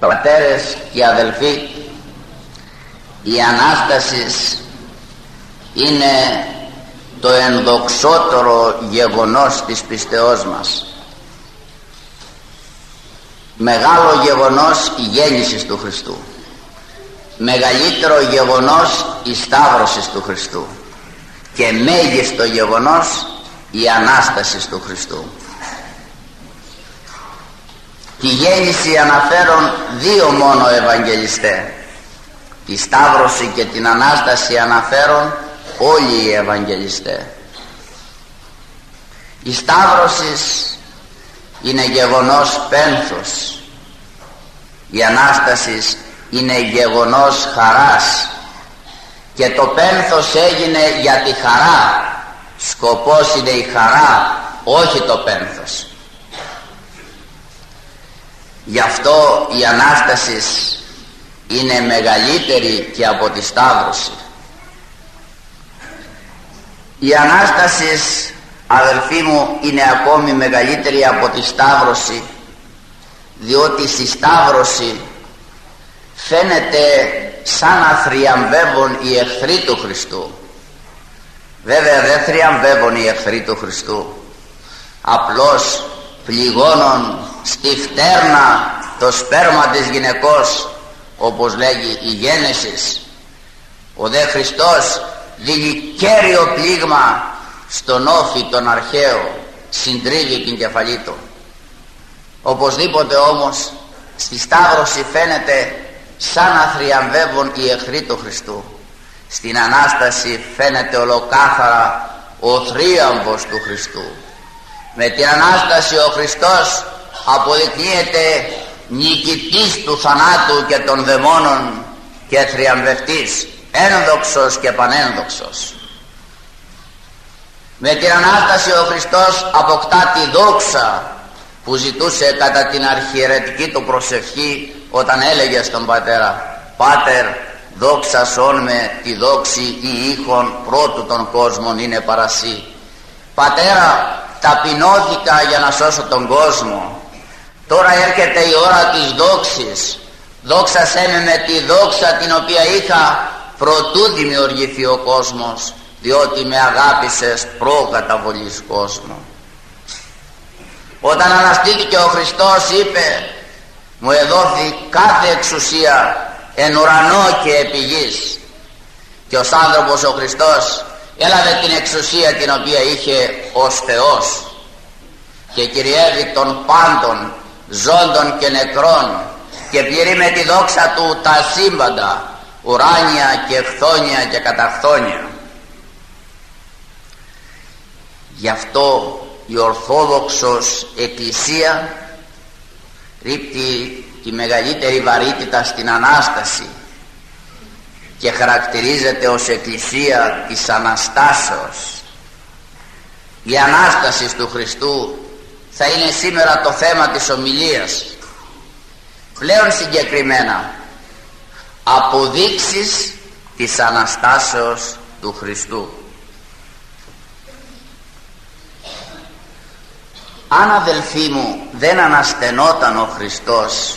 Πατέρες και αδελφοί, η Ανάσταση είναι το ενδοξότερο γεγονός της πιστεώς μας. Μεγάλο γεγονός η γέννηση του Χριστού, μεγαλύτερο γεγονός η σταύρωση του Χριστού και μέγιστο γεγονός η Ανάσταση του Χριστού. Τη γέννηση αναφέρουν δύο μόνο Ευαγγελιστές, τη σταύρωση και την Ανάσταση αναφέρουν όλοι οι Ευαγγελιστές. Η σταύρωση είναι γεγονός πένθους, η Ανάσταση είναι γεγονός χαράς, και το πένθος έγινε για τη χαρά. Σκοπός είναι η χαρά, όχι το πένθος. Γι' αυτό η Ανάσταση είναι μεγαλύτερη και από τη σταύρωση. Η Ανάσταση, αδελφοί μου, είναι ακόμη μεγαλύτερη από τη σταύρωση, διότι στη σταύρωση φαίνεται σαν να θριαμβεύουν οι εχθροί του Χριστού. Βέβαια δεν θριαμβεύουν οι εχθροί του Χριστού, απλώς πληγώνουν στη φτέρνα το σπέρμα της γυναικός, όπως λέγει η Γένεσης. Ο δε Χριστός δίνει κέριο πλήγμα στον όφη τον αρχαίο, συντρίβει την κεφαλή του. Οπωσδήποτε όμως στη σταύρωση φαίνεται σαν να θριαμβεύουν οι εχθροί του Χριστού. Στην Ανάσταση φαίνεται ολοκάθαρα ο θρίαμβος του Χριστού. Με την Ανάσταση ο Χριστός αποδεικνύεται νικητής του θανάτου και των δαιμόνων και θριαμβευτής, ένδοξος και πανένδοξος. Με την Ανάσταση ο Χριστός αποκτά τη δόξα που ζητούσε κατά την αρχιερετική του προσευχή, όταν έλεγε στον Πατέρα: «Πάτερ, δόξασόν με τη δόξη ή ήχον πρώτου των κόσμων είναι παρασύ». Πατέρα, ταπεινώθηκα για να σώσω τον κόσμο. Τώρα έρχεται η ώρα της δόξης. Δόξασέ με τη δόξα την οποία είχα προτού δημιουργηθεί ο κόσμος, διότι με αγάπησες προ καταβολής κόσμου. Όταν αναστήθηκε ο Χριστός είπε: «Μου εδόθη κάθε εξουσία εν ουρανό και επί γης». Και ο άνθρωπος ο Χριστός έλαβε την εξουσία την οποία είχε ως Θεός και κυριεύει των πάντων, ζώντων και νεκρών, και πληρεί με τη δόξα του τα σύμπαντα, ουράνια και χθόνια και καταχθόνια. Γι' αυτό η Ορθόδοξος Εκκλησία ρίπτει τη μεγαλύτερη βαρύτητα στην Ανάσταση και χαρακτηρίζεται ως Εκκλησία της Αναστάσεως. Η Ανάσταση του Χριστού θα είναι σήμερα το θέμα της ομιλίας. Πλέον συγκεκριμένα, αποδείξεις της Αναστάσεως του Χριστού. Αν, αδελφοί μου, δεν αναστενόταν ο Χριστός,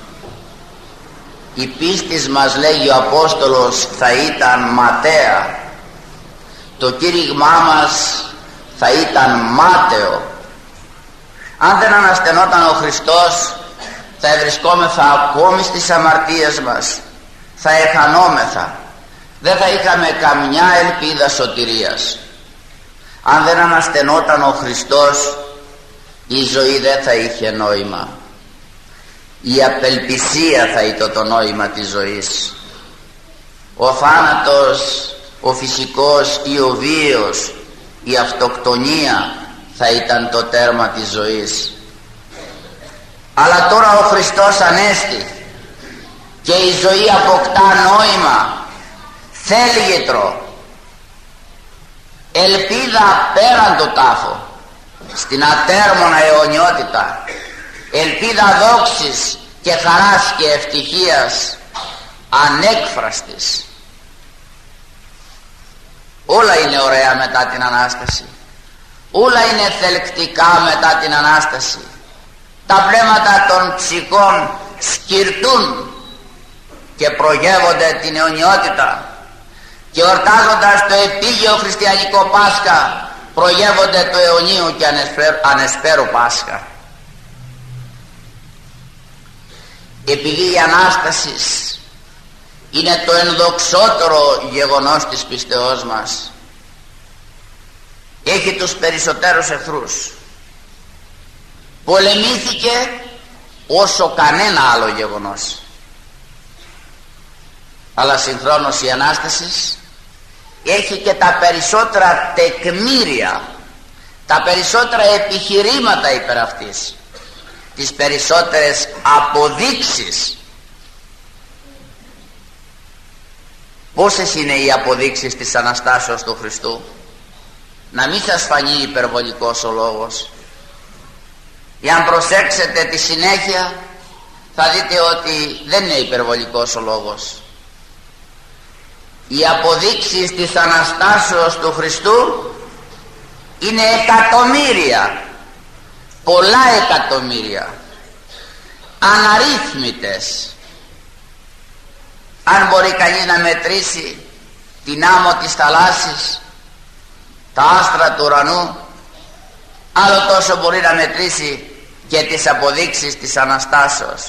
η πίστης μας, λέγει ο Απόστολος, θα ήταν ματαία, το κήρυγμά μας θα ήταν μάταιο. Αν δεν αναστενόταν ο Χριστός, θα ευρισκόμεθα ακόμη στις αμαρτίες μας, θα εχανόμεθα, δεν θα είχαμε καμιά ελπίδα σωτηρίας. Αν δεν αναστενόταν ο Χριστός, η ζωή δεν θα είχε νόημα. Η απελπισία θα ήταν το νόημα της ζωής. Ο θάνατος, ο φυσικός ή ο βίος, η αυτοκτονία θα ήταν το τέρμα της ζωής. Αλλά τώρα ο Χριστός ανέστη και η ζωή αποκτά νόημα, θέλγητρο, ελπίδα πέραν το τάφο, στην ατέρμονα αιωνιότητα, ελπίδα δόξης και χαράς και ευτυχίας ανέκφραστης. Όλα είναι ωραία μετά την Ανάσταση, όλα είναι θελκτικά μετά την Ανάσταση. Τα πνεύματα των ψυχών σκυρτούν και προγεύονται την αιωνιότητα, και ορτάζοντας το επίγειο χριστιανικό Πάσχα προγεύονται το αιωνίου και ανεσπέρου Πάσχα. Επειδή η Ανάστασης είναι το ενδοξότερο γεγονός της πίστεώς μας, έχει τους περισσότερους εχθρούς. Πολεμήθηκε όσο κανένα άλλο γεγονός. Αλλά συγχρόνως η Ανάσταση έχει και τα περισσότερα τεκμήρια, τα περισσότερα επιχειρήματα υπέρ αυτής, τις περισσότερες αποδείξεις. Πόσες είναι οι αποδείξεις της Αναστάσεως του Χριστού? Να μην σας φανεί υπερβολικός ο λόγος. Εάν προσέξετε τη συνέχεια θα δείτε ότι δεν είναι υπερβολικός ο λόγος. Οι αποδείξεις της Αναστάσεως του Χριστού είναι εκατομμύρια, πολλά εκατομμύρια, αναρρύθμιτες. Αν μπορεί κανείς να μετρήσει την άμμο της θαλάσσης, τα άστρα του ουρανού, άλλο τόσο μπορεί να μετρήσει και τις αποδείξεις της Αναστάσεως.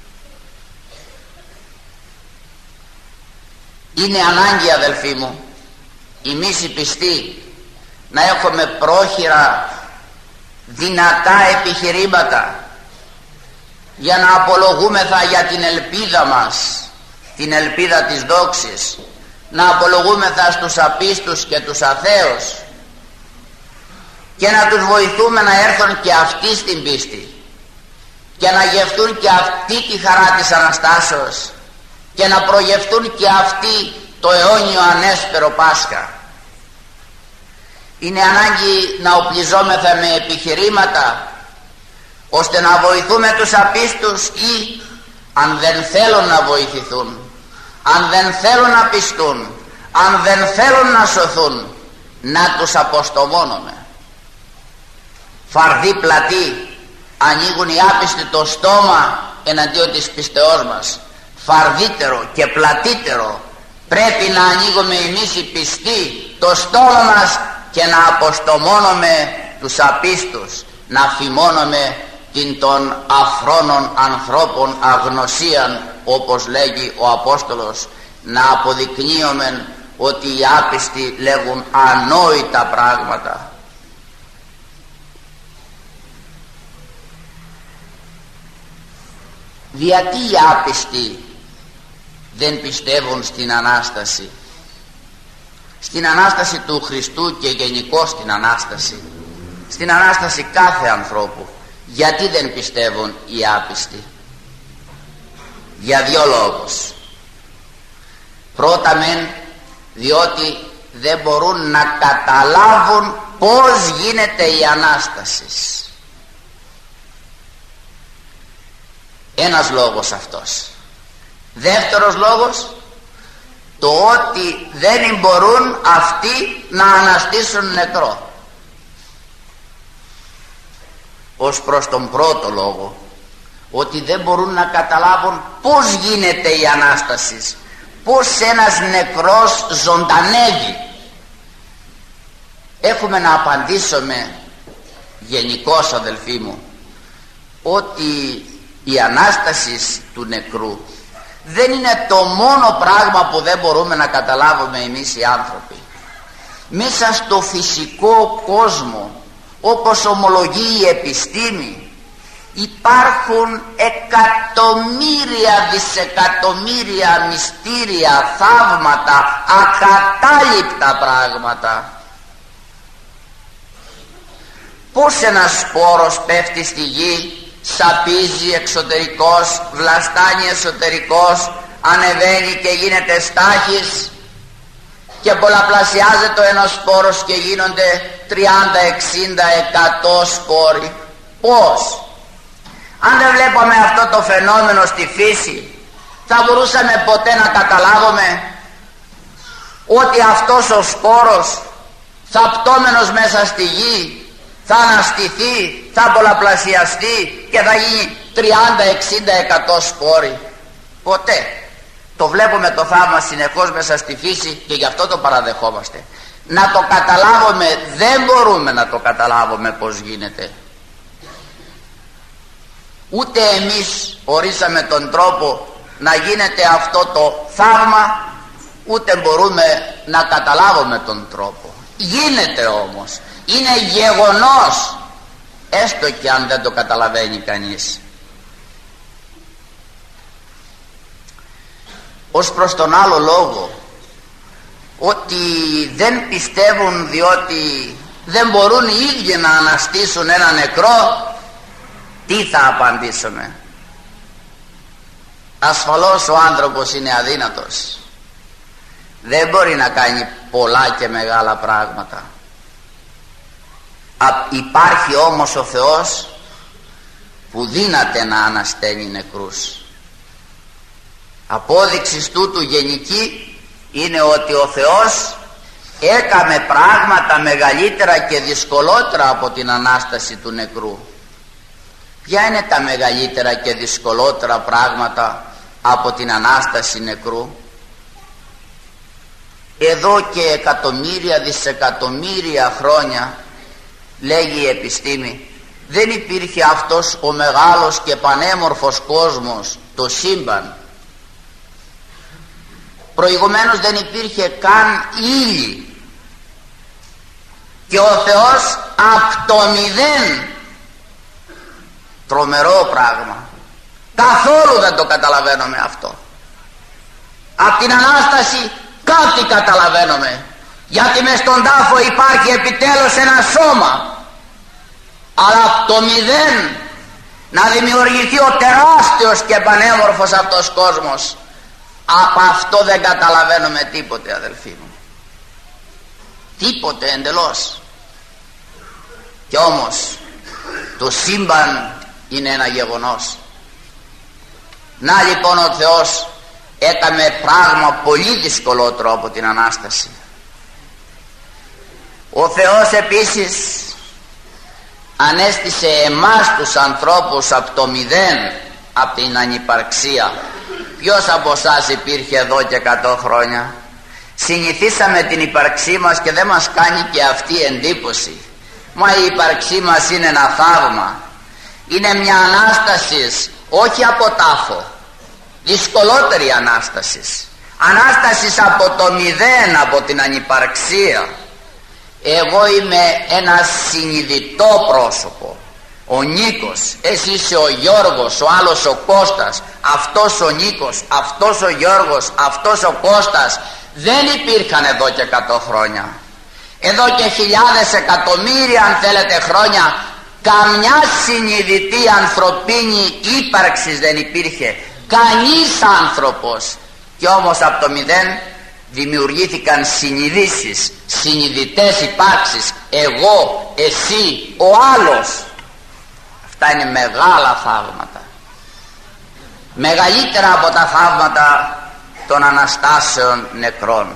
Είναι ανάγκη, αδελφοί μου, εμείς οι πιστοί να έχουμε πρόχειρα δυνατά επιχειρήματα για να απολογούμεθα για την ελπίδα μας, την ελπίδα της δόξης, να απολογούμεθα στους απίστους και τους αθέους και να τους βοηθούμε να έρθουν και αυτοί στην πίστη και να γευτούν και αυτοί τη χαρά της Αναστάσεως και να προγευτούν και αυτοί το αιώνιο ανέσπερο Πάσχα. Είναι ανάγκη να οπλιζόμεθα με επιχειρήματα ώστε να βοηθούμε τους απίστους, ή αν δεν θέλουν να βοηθηθούν, αν δεν θέλουν να πιστούν, αν δεν θέλουν να σωθούν, να τους αποστομώνουμε. Φαρδί πλατή ανοίγουν οι άπιστοι το στόμα εναντίον της πιστεώς μας. Φαρδύτερο και πλατύτερο πρέπει να ανοίγουμε εμείς οι πιστοί το στόμα μας και να αποστομώνουμε τους απίστους, να φημώνουμε την των αφρόνων ανθρώπων αγνωσίαν, όπως λέγει ο Απόστολος, να αποδεικνύουμε ότι οι άπιστοι λέγουν ανόητα πράγματα. Γιατί οι άπιστοι δεν πιστεύουν στην Ανάσταση, στην Ανάσταση του Χριστού και γενικώς στην Ανάσταση κάθε ανθρώπου? Γιατί δεν πιστεύουν οι άπιστοι? Για δύο λόγους. Πρώτα μεν διότι δεν μπορούν να καταλάβουν πώς γίνεται η Ανάσταση. Ένας λόγος αυτός. Δεύτερος λόγος, το ότι δεν μπορούν αυτοί να αναστήσουν νεκρό. Ως προς τον πρώτο λόγο, ότι δεν μπορούν να καταλάβουν πώς γίνεται η Ανάσταση, πώς ένας νεκρός ζωντανεύει, έχουμε να απαντήσουμε γενικώς, αδελφοί μου, ότι η Ανάσταση του νεκρού δεν είναι το μόνο πράγμα που δεν μπορούμε να καταλάβουμε εμείς οι άνθρωποι. Μέσα στο φυσικό κόσμο, όπως ομολογεί η επιστήμη, υπάρχουν εκατομμύρια, δισεκατομμύρια μυστήρια, θαύματα, ακατάληπτα πράγματα. Πώς ένας σπόρος πέφτει στη γη, σαπίζει εξωτερικός, βλαστάνει εσωτερικός, ανεβαίνει και γίνεται στάχης και πολλαπλασιάζεται ο ένας σπόρος και γίνονται 30, 60, 100 σπόροι. Πώς? Αν δεν βλέπαμε αυτό το φαινόμενο στη φύση, θα μπορούσαμε ποτέ να καταλάβουμε ότι αυτός ο σπόρος, θαπτώμενος μέσα στη γη, θα αναστηθεί, θα πολλαπλασιαστεί και θα γίνει 30, 60, 100 σπόροι? Ποτέ. Το βλέπουμε το θαύμα συνεχώς μέσα στη φύση και γι' αυτό το παραδεχόμαστε. Να το καταλάβουμε, δεν μπορούμε να το καταλάβουμε πως γίνεται. Ούτε εμείς ορίσαμε τον τρόπο να γίνεται αυτό το θαύμα, ούτε μπορούμε να καταλάβουμε τον τρόπο. Γίνεται όμως, είναι γεγονός, έστω και αν δεν το καταλαβαίνει κανείς. Ως προς τον άλλο λόγο, ότι δεν πιστεύουν διότι δεν μπορούν οι ίδιοι να αναστήσουν ένα νεκρό, τι θα απαντήσουμε? Ασφαλώς ο άνθρωπος είναι αδύνατος, δεν μπορεί να κάνει πολλά και μεγάλα πράγματα. Υπάρχει όμως ο Θεός που δύναται να ανασταίνει νεκρούς. Απόδειξης τούτου γενική είναι ότι ο Θεός έκαμε πράγματα μεγαλύτερα και δυσκολότερα από την Ανάσταση του νεκρού. Ποια είναι τα μεγαλύτερα και δυσκολότερα πράγματα από την Ανάσταση νεκρού? Εδώ και εκατομμύρια, δισεκατομμύρια χρόνια, λέγει η επιστήμη, δεν υπήρχε αυτός ο μεγάλος και πανέμορφος κόσμος, το σύμπαν. Προηγουμένως δεν υπήρχε καν ύλη και ο Θεός από το μηδέν, τρομερό πράγμα, καθόλου δεν το καταλαβαίνουμε αυτό. Από την Ανάσταση κάτι καταλαβαίνουμε, γιατί μες στον τάφο υπάρχει επιτέλους ένα σώμα, αλλά από το μηδέν να δημιουργηθεί ο τεράστιος και πανέμορφος αυτός κόσμος, από αυτό δεν καταλαβαίνουμε τίποτε, αδελφοί μου, τίποτε εντελώς. Και όμως το σύμπαν είναι ένα γεγονός. Να λοιπόν ο Θεός έκαμε πράγμα πολύ δυσκολότερο από την Ανάσταση. Ο Θεός επίσης ανέστησε εμάς τους ανθρώπους από το μηδέν, από την ανυπαρξία. Ποιος από εσάς υπήρχε εδώ και 100 χρόνια? Συνηθίσαμε την ύπαρξή μας και δεν μας κάνει και αυτή εντύπωση. Μα η ύπαρξή μας είναι ένα θαύμα. Είναι μια Ανάσταση, όχι από τάφο, δυσκολότερη Ανάσταση. Ανάσταση από το μηδέν, από την ανυπαρξία. Εγώ είμαι ένα συνειδητό πρόσωπο. Ο Νίκος, εσύ είσαι ο Γιώργος, ο άλλος ο Κώστας, αυτός ο Νίκος, αυτός ο Γιώργος, αυτός ο Κώστας δεν υπήρχαν εδώ και 100 χρόνια. Εδώ και χιλιάδες, εκατομμύρια αν θέλετε χρόνια, καμιά συνειδητή ανθρωπίνη ύπαρξης δεν υπήρχε, κανείς άνθρωπος. Και όμως από το μηδέν δημιουργήθηκαν συνειδήσεις, συνειδητές υπάρξεις, εγώ, εσύ, ο άλλος. Αυτά είναι μεγάλα θαύματα, μεγαλύτερα από τα θαύματα των Αναστάσεων νεκρών.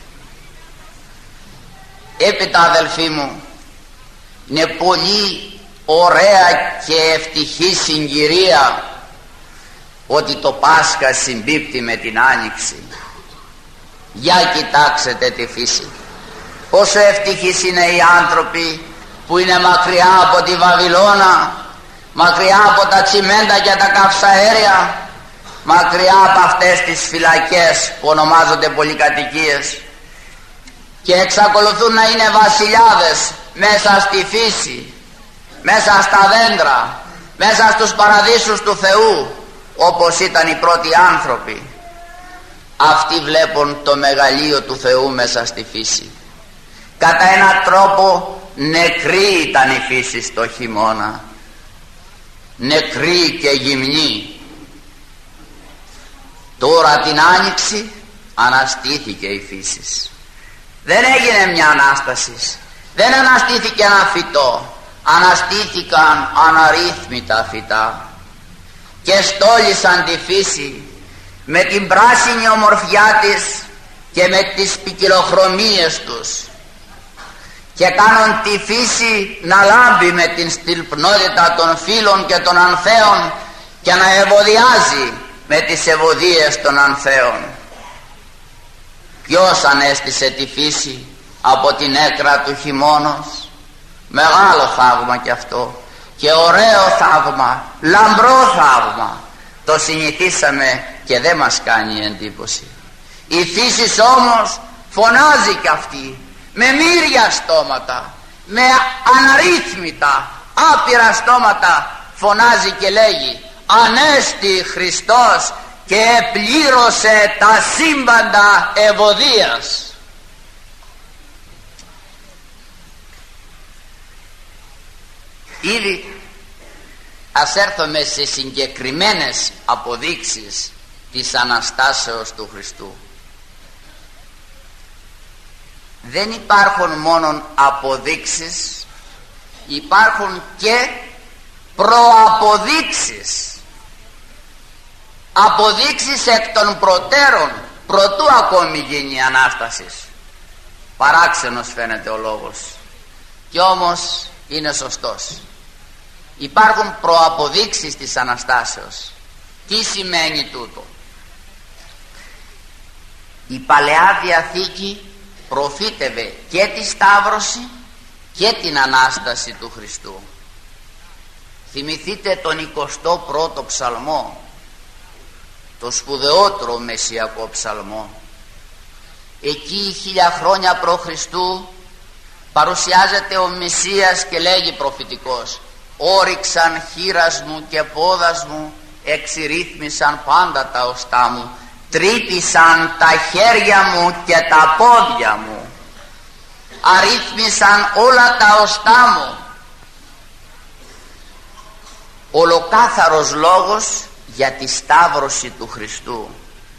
Έπειτα, αδελφοί μου, είναι πολύ ωραία και ευτυχή συγκυρία ότι το Πάσχα συμπίπτει με την Άνοιξη. Για κοιτάξτε τη φύση, πόσο ευτυχείς είναι οι άνθρωποι που είναι μακριά από τη Βαβυλώνα, μακριά από τα τσιμέντα και τα καυσαέρια, μακριά από αυτές τις φυλακές που ονομάζονται πολυκατοικίες, και εξακολουθούν να είναι βασιλιάδες μέσα στη φύση, μέσα στα δέντρα, μέσα στους παραδείσους του Θεού, όπως ήταν οι πρώτοι άνθρωποι. Αυτοί βλέπουν το μεγαλείο του Θεού μέσα στη φύση. Κατά έναν τρόπο νεκρή ήταν η φύση στο χειμώνα, νεκρή και γυμνή. Τώρα την Άνοιξη αναστήθηκε η φύση. Δεν έγινε μια Ανάσταση, δεν αναστήθηκε ένα φυτό, αναστήθηκαν αναρρύθμιτα φυτά και στόλισαν τη φύση με την πράσινη ομορφιά της και με τις ποικιλοχρωμίες τους. και κάνουν τη φύση να λάμπει με την στυλπνότητα των φύλων και των ανθέων και να ευωδιάζει με τις ευωδίες των ανθέων. Ποιος ανέστησε τη φύση από την έκρα του χειμώνος? Μεγάλο θαύμα κι αυτό, και ωραίο θαύμα, λαμπρό θαύμα. Το συνηθίσαμε και δεν μας κάνει εντύπωση. Η φύση όμως φωνάζει κι αυτή με μύρια στόματα, με αναρρύθμιτα άπειρα στόματα, φωνάζει και λέγει: Ανέστη Χριστός και επλήρωσε τα σύμπαντα ευωδίας. Ήδη ας έρθουμε σε συγκεκριμένες αποδείξεις της Αναστάσεως του Χριστού. Δεν υπάρχουν μόνον αποδείξεις, υπάρχουν και προαποδείξεις. Αποδείξεις εκ των προτέρων, προτού ακόμη γίνει η Ανάσταση. Παράξενος φαίνεται ο λόγος, και όμως είναι σωστός. Υπάρχουν προαποδείξεις της Αναστάσεως. Τι σημαίνει τούτο? Η Παλαιά Διαθήκη προφήτευε και τη Σταύρωση και την Ανάσταση του Χριστού. Θυμηθείτε τον 21ο ψαλμό, το σπουδαιότερο μεσσιακό ψαλμό. Εκεί 1000 χρόνια π.Χ. παρουσιάζεται ο Μεσσίας και λέγει προφητικός: Όριξαν χείρας μου και πόδας μου, εξηρύθμισαν πάντα τα οστά μου, τρύπησαν τα χέρια μου και τα πόδια μου, αρρύθμισαν όλα τα οστά μου. Ολοκάθαρος λόγος για τη Σταύρωση του Χριστού.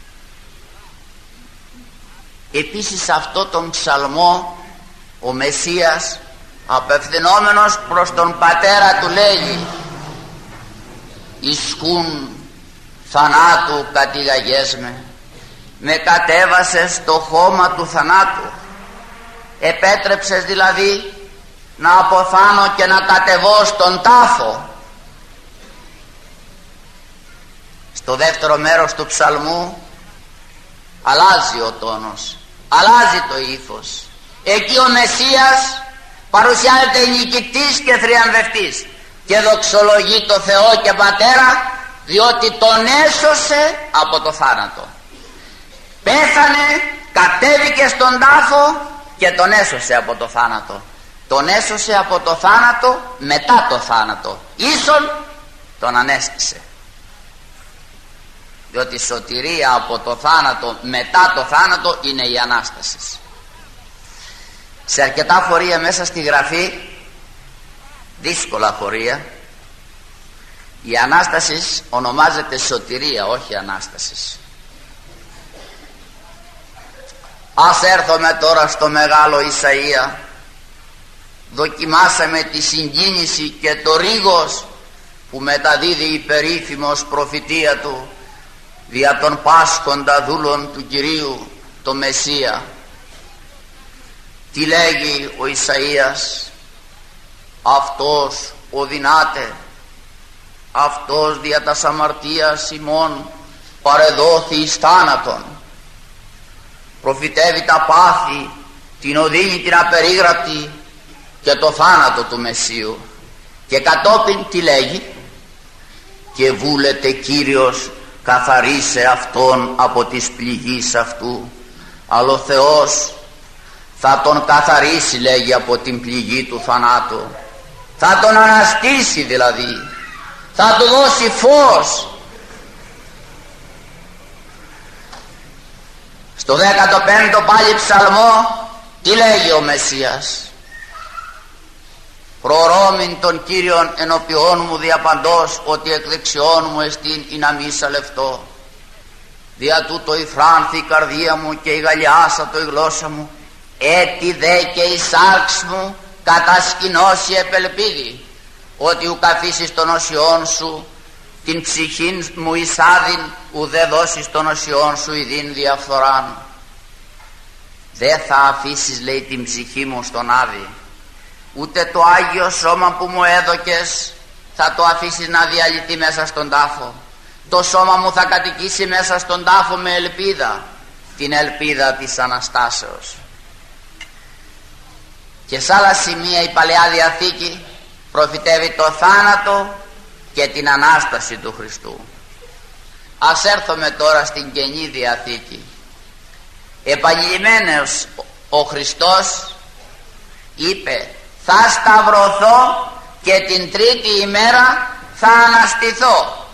Επίσης αυτό τον ψαλμό ο Μεσσίας, απευθυνόμενος προς τον Πατέρα του, λέγει: Ισκούν θανάτου κατηγαγές με κατέβασες στο χώμα του θανάτου. Επέτρεψες δηλαδή να αποθάνω και να κατεβώ στον τάφο. Στο δεύτερο μέρος του ψαλμού αλλάζει ο τόνος, αλλάζει το ύφος. Εκεί ο Μεσσίας παρουσιάζεται νικητής και θριαμβευτής και δοξολογεί το Θεό και Πατέρα, διότι τον έσωσε από το θάνατο. Πέθανε, κατέβηκε στον τάφο και τον έσωσε από το θάνατο. Τον έσωσε από το θάνατο μετά το θάνατο. Ίσον τον ανέστησε. Διότι η σωτηρία από το θάνατο μετά το θάνατο είναι η Ανάσταση. Σε αρκετά χωρία μέσα στη Γραφή, δύσκολα χωρία, η Ανάσταση ονομάζεται σωτηρία, όχι Ανάσταση. Ας έρθουμε τώρα στο μεγάλο Ισαΐα. Δοκιμάσαμε τη συγκίνηση και το ρίγος που μεταδίδει η περίφημος προφητεία του δια των πάσχοντα δούλων του Κυρίου, το Μεσσία. Τι λέγει ο Ισαΐας? Αυτός οδυνάται, αυτός δια τας αμαρτίας ημών παρεδόθη εις θάνατον. Προφητεύει τα πάθη, την οδύνη την απερίγραπτη και το θάνατο του Μεσσίου. Και κατόπιν τι λέγει? Και βούλεται Κύριος καθαρίσε αυτόν από τις πληγής αυτού. Αλλά ο Θεός θα τον καθαρίσει, λέγει, από την πληγή του θανάτου. Θα τον αναστήσει δηλαδή, θα του δώσει φως. Στο 15ο πάλι ψαλμό τι λέγει ο Μεσσίας? Προρώμην τον Κύριον ενώπιόν μου διαπαντός, ότι εκ δεξιών μου εστίν ή να μη σαλευτώ. Δια τούτο υφράνθη η καρδία μου και η γαλιάσατο η γλώσσα μου, έτι δε και η σάρξ μου κατασκηνώσει επελπίδη, ότι ουκ αφήσεις των οσιών σου την ψυχήν μου εισάδειν, ουδέ δώσεις των οσιών σου ειδήν διαφθοράν. Δε θα αφήσεις, λέει, την ψυχή μου στον άδει, ούτε το Άγιο Σώμα που μου έδωκες θα το αφήσεις να διαλυθεί μέσα στον τάφο. Το σώμα μου θα κατοικήσει μέσα στον τάφο με ελπίδα, την ελπίδα της Αναστάσεως. Και σε άλλα σημεία η Παλαιά Διαθήκη προφητεύει το θάνατο και την Ανάσταση του Χριστού. Ας έρθουμε τώρα στην Καινή Διαθήκη. Επανειλημμένος ο Χριστός είπε, θα σταυρωθώ και την τρίτη ημέρα θα αναστηθώ.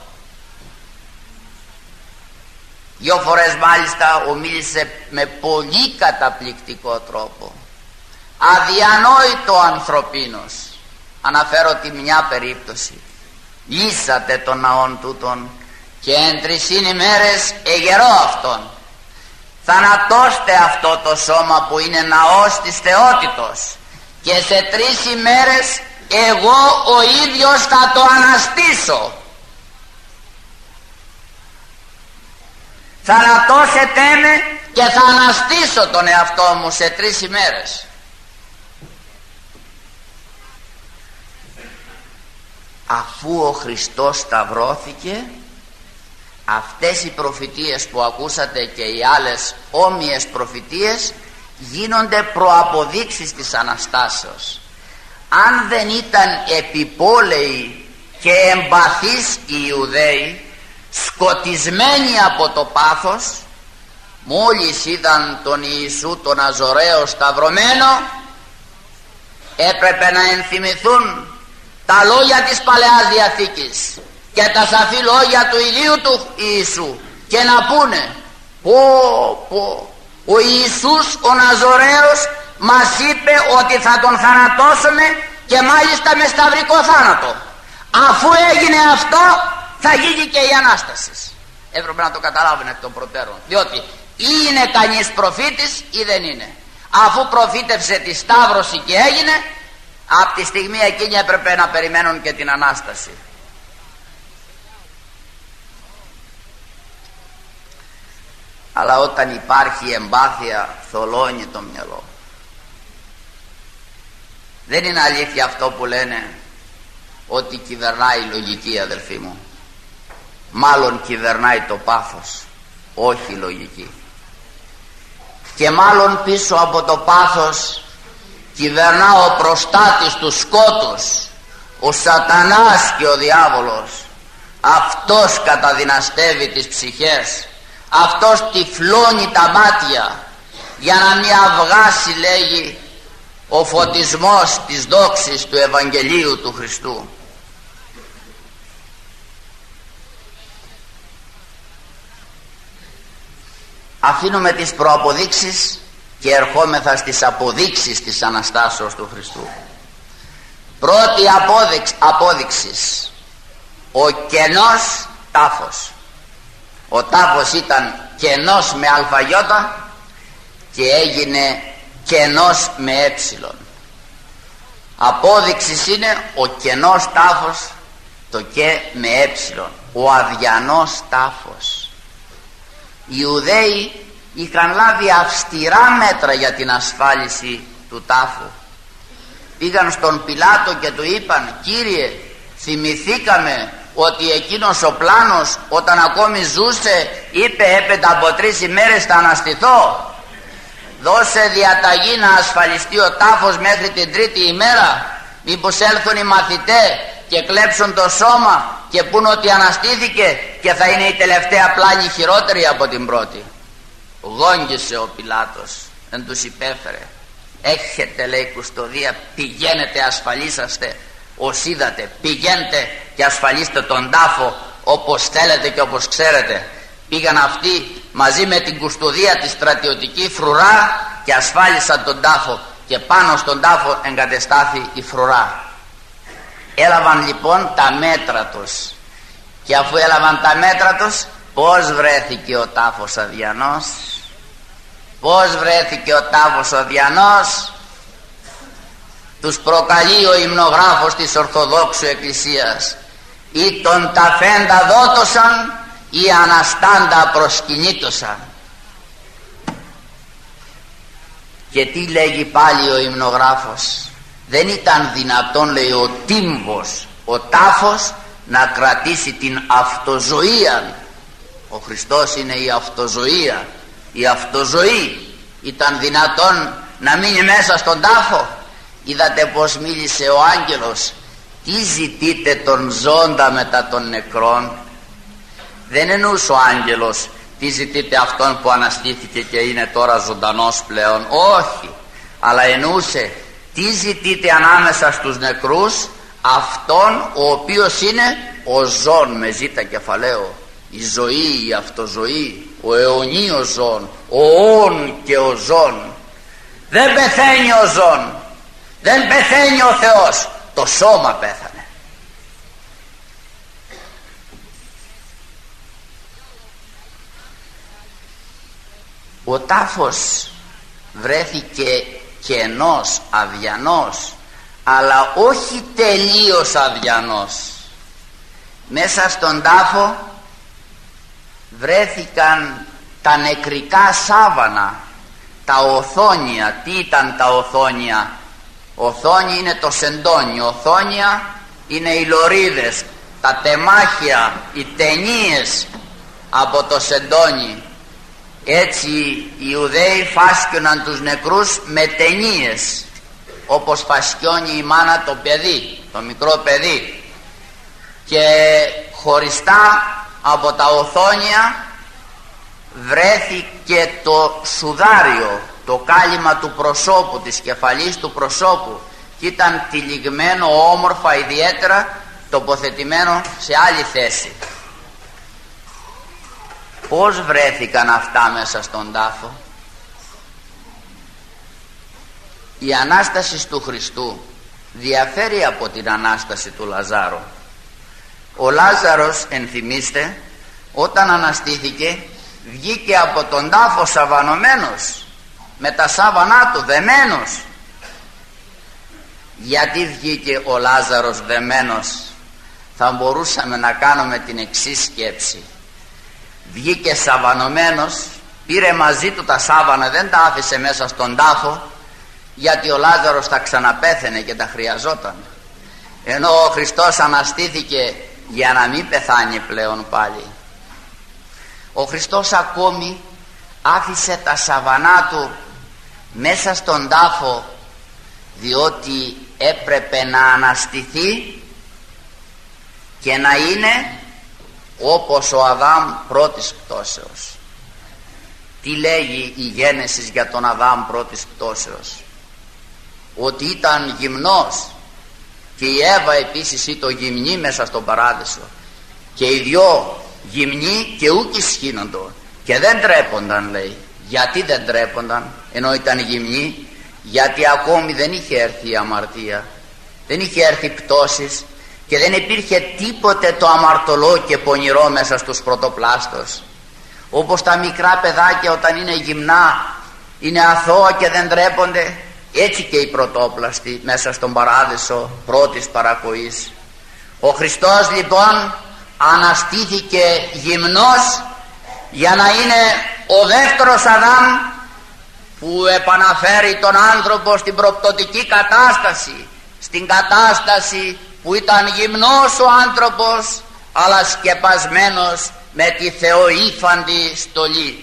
2 φορές μάλιστα ομίλησε με πολύ καταπληκτικό τρόπο, αδιανόητο ανθρωπίνος. Αναφέρω τη μια περίπτωση. Λύσατε τον ναόν τούτον και εν 3 ημέρες εγερώ αυτόν. Θανατώστε αυτό το σώμα που είναι ναός της θεότητος και σε 3 ημέρες εγώ ο ίδιος θα το αναστήσω. Θανατώσετε με και θα αναστήσω τον εαυτό μου σε 3 ημέρες. Αφού ο Χριστός σταυρώθηκε, αυτές οι προφητείες που ακούσατε και οι άλλες όμοιες προφητείες γίνονται προαποδείξεις της Αναστάσεως. Αν δεν ήταν επιπόλαιοι και εμπαθείς οι Ιουδαίοι, σκοτισμένοι από το πάθος, μόλις είδαν τον Ιησού τον Ναζωραίο σταυρωμένο, έπρεπε να ενθυμηθούν τα λόγια της Παλαιάς Διαθήκης και τα σαφή λόγια του ηλίου του Ιησού και να πούνε, ο Ιησούς ο Ναζωραίος μας είπε ότι θα τον θανατώσουμε και μάλιστα με σταυρικό θάνατο. Αφού έγινε αυτό θα γίνει και η Ανάσταση. Έπρεπε να το καταλάβουν εκ των προτέρων, διότι ή είναι κανείς προφήτης ή δεν είναι. Αφού προφήτευσε τη σταύρωση και έγινε, από τη στιγμή εκείνη έπρεπε να περιμένουν και την Ανάσταση. Αλλά όταν υπάρχει εμπάθεια θολώνει το μυαλό. Δεν είναι αλήθεια αυτό που λένε ότι κυβερνάει η λογική, αδελφοί μου. Μάλλον κυβερνάει το πάθος, όχι η λογική. Και μάλλον πίσω από το πάθος κυβερνά ο προστάτης του σκότους, ο σατανάς και ο διάβολος. Αυτός καταδυναστεύει τις ψυχές, αυτός τυφλώνει τα μάτια για να μην αυγάσει, λέγει, ο φωτισμός της δόξης του Ευαγγελίου του Χριστού. Αφήνουμε τις προαποδείξεις και ερχόμεθα στις αποδείξεις της Αναστάσεως του Χριστού. Πρώτη απόδειξης, ο κενός τάφος. Ο τάφος ήταν κενός με αλφαγιώτα και έγινε κενός με έψιλον. Απόδειξης είναι ο κενός τάφος, το και με έψιλον, ο αδιανός τάφος. Οι Ιουδαίοι είχαν λάβει αυστηρά μέτρα για την ασφάλιση του τάφου. Πήγαν στον Πιλάτο και του είπαν, Κύριε, θυμηθήκαμε ότι εκείνος ο πλάνος όταν ακόμη ζούσε είπε έπειτα από 3 ημέρες θα αναστηθώ. Δώσε διαταγή να ασφαλιστεί ο τάφος μέχρι την 3η ημέρα, μήπως έλθουν οι μαθητές και κλέψουν το σώμα και πούν ότι αναστήθηκε και θα είναι η τελευταία πλάνη χειρότερη από την πρώτη. Γόγγισε ο Πιλάτος, δεν τους υπέφερε. Έχετε, λέει, κουστοδία, πηγαίνετε, ασφαλίσαστε ως είδατε, πηγαίνετε και ασφαλίστε τον τάφο όπως θέλετε και όπως ξέρετε. Πήγαν αυτοί μαζί με την κουστοδία τη στρατιωτική φρουρά και ασφάλισαν τον τάφο και πάνω στον τάφο εγκατεστάθη η φρουρά. Έλαβαν λοιπόν τα μέτρα τους και αφού έλαβαν τα μέτρα τους, πώς βρέθηκε ο τάφος αδιανός? Πώς βρέθηκε ο τάφος αδιανός? Τους προκαλεί ο υμνογράφος της Ορθοδόξου Εκκλησίας, ή τον ταφέντα δότωσαν ή αναστάντα προσκυνήτωσαν. Και τι λέγει πάλι ο υμνογράφος? Δεν ήταν δυνατόν, λέει, ο τύμβος, ο τάφος να κρατήσει την αυτοζωία. Ο Χριστός είναι η αυτοζωία, η αυτοζωή. Ήταν δυνατόν να μείνει μέσα στον τάφο? Είδατε πως μίλησε ο άγγελος? Τι ζητείτε τον ζώντα μετά των νεκρών? Δεν εννοούσε ο άγγελος τι ζητείτε αυτόν που αναστήθηκε και είναι τώρα ζωντανός πλέον. Όχι, αλλά εννοούσε τι ζητείτε ανάμεσα στους νεκρούς? Αυτόν ο οποίος είναι ο ζών, με ζήτα κεφαλαίο, η ζωή, η αυτοζωή, ο αιωνίος ζών, ο όν και ο ζών. Δεν πεθαίνει ο ζών, δεν πεθαίνει ο Θεός, το σώμα πέθανε. Ο τάφος βρέθηκε κενός, αδιανός, αλλά όχι τελείως αδιανός. Μέσα στον τάφο βρέθηκαν τα νεκρικά σάβανα, τα οθόνια. Τι ήταν τα οθόνια? Οθόνι είναι το σεντόνι, οθόνια είναι οι λωρίδες, τα τεμάχια, οι ταινίες από το σεντόνι. Έτσι οι Ιουδαίοι φάσκιοναν τους νεκρούς με ταινίες, όπως φασκιώνει η μάνα το παιδί, το μικρό παιδί. Και χωριστά από τα οθόνια βρέθηκε το σουδάριο, το κάλυμα του προσώπου, της κεφαλής του προσώπου, και ήταν τυλιγμένο όμορφα, ιδιαίτερα τοποθετημένο σε άλλη θέση. Πώς βρέθηκαν αυτά μέσα στον τάφο? Η Ανάσταση του Χριστού διαφέρει από την Ανάσταση του Λαζάρου. Ο Λάζαρος, ενθυμίστε, όταν αναστήθηκε βγήκε από τον τάφο σαβανωμένος, με τα σάβανά του δεμένος. Γιατί βγήκε ο Λάζαρος δεμένος? Θα μπορούσαμε να κάνουμε την εξής σκέψη. Βγήκε σαβανωμένος, πήρε μαζί του τα σάβανα, δεν τα άφησε μέσα στον τάφο, γιατί ο Λάζαρος θα ξαναπέθαινε και τα χρειαζόταν. Ενώ ο Χριστός αναστήθηκε για να μην πεθάνει πλέον πάλι. Ο Χριστός ακόμη άφησε τα σαβανά του μέσα στον τάφο, διότι έπρεπε να αναστηθεί και να είναι όπως ο Αδάμ πρώτης πτώσεως. Τι λέγει η Γένεσης για τον Αδάμ πρώτης πτώσεως? Ότι ήταν γυμνός, και η Εύα επίσης ήταν γυμνή μέσα στον παράδεισο, και οι δυο γυμνοί και ούκ ισχύνοντο και δεν τρέπονταν, λέει. Γιατί δεν τρέπονταν ενώ ήταν γυμνοί? Γιατί ακόμη δεν είχε έρθει η αμαρτία, δεν είχε έρθει πτώσεις και δεν υπήρχε τίποτε το αμαρτωλό και πονηρό μέσα στους πρωτοπλάστος. Όπως τα μικρά παιδάκια όταν είναι γυμνά είναι αθώα και δεν τρέπονται, έτσι και οι πρωτόπλαστοι μέσα στον παράδεισο πρώτης παρακοής. Ο Χριστός λοιπόν αναστήθηκε γυμνός για να είναι ο δεύτερος Αδάμ που επαναφέρει τον άνθρωπο στην προπτωτική κατάσταση, στην κατάσταση που ήταν γυμνός ο άνθρωπος αλλά σκεπασμένος με τη θεοήφαντη στολή.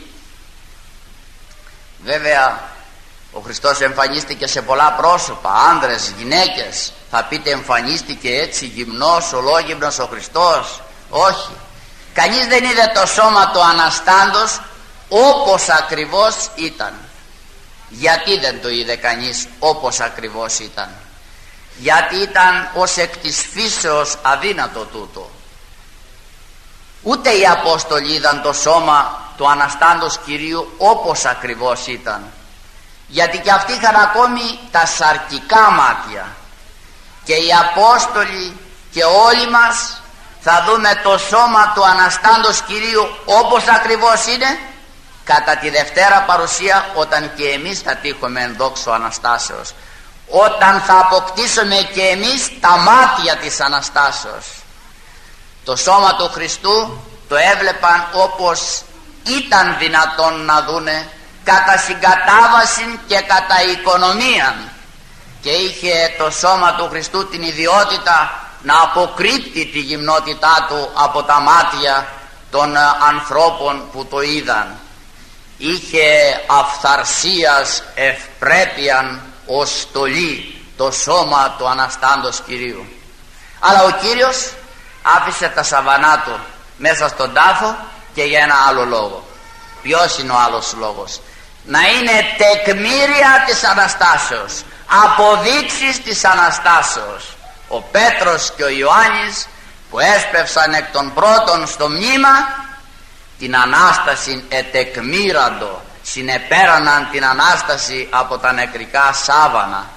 Βέβαια ο Χριστός εμφανίστηκε σε πολλά πρόσωπα, άνδρες, γυναίκες. Θα πείτε εμφανίστηκε έτσι γυμνός, ολόγυμνος ο Χριστός? Όχι, κανείς δεν είδε το σώμα του Αναστάντος όπως ακριβώς ήταν. Γιατί δεν το είδε κανείς όπως ακριβώς ήταν? Γιατί ήταν ως εκ της φύσεως αδύνατο τούτο. Ούτε οι Απόστολοι είδαν το σώμα του Αναστάντος Κυρίου όπως ακριβώς ήταν, γιατί και αυτοί είχαν ακόμη τα σαρκικά μάτια. Και οι Απόστολοι και όλοι μας θα δούμε το σώμα του Αναστάντος Κυρίου όπως ακριβώς είναι κατά τη Δευτέρα Παρουσία, όταν και εμείς θα τύχουμε εν δόξω Αναστάσεως, όταν θα αποκτήσουμε και εμείς τα μάτια της Αναστάσεως. Το σώμα του Χριστού το έβλεπαν όπως ήταν δυνατόν να δούνε, κατά συγκατάβαση και κατά οικονομία, και είχε το σώμα του Χριστού την ιδιότητα να αποκρύπτει τη γυμνότητά του από τα μάτια των ανθρώπων που το είδαν. Είχε αυθαρσίας ευπρέπειαν ως στολή το σώμα του Αναστάντος Κυρίου. Αλλά ο Κύριος άφησε τα σαβανά του μέσα στον τάφο και για ένα άλλο λόγο. Ποιος είναι ο άλλος λόγος? Να είναι τεκμήρια της Αναστάσεως, αποδείξεις της Αναστάσεως. Ο Πέτρος και ο Ιωάννης που έσπευσαν εκ των πρώτων στο μνήμα, την Ανάσταση ετεκμήραντο, συνεπέραναν την Ανάσταση από τα νεκρικά σάβανα.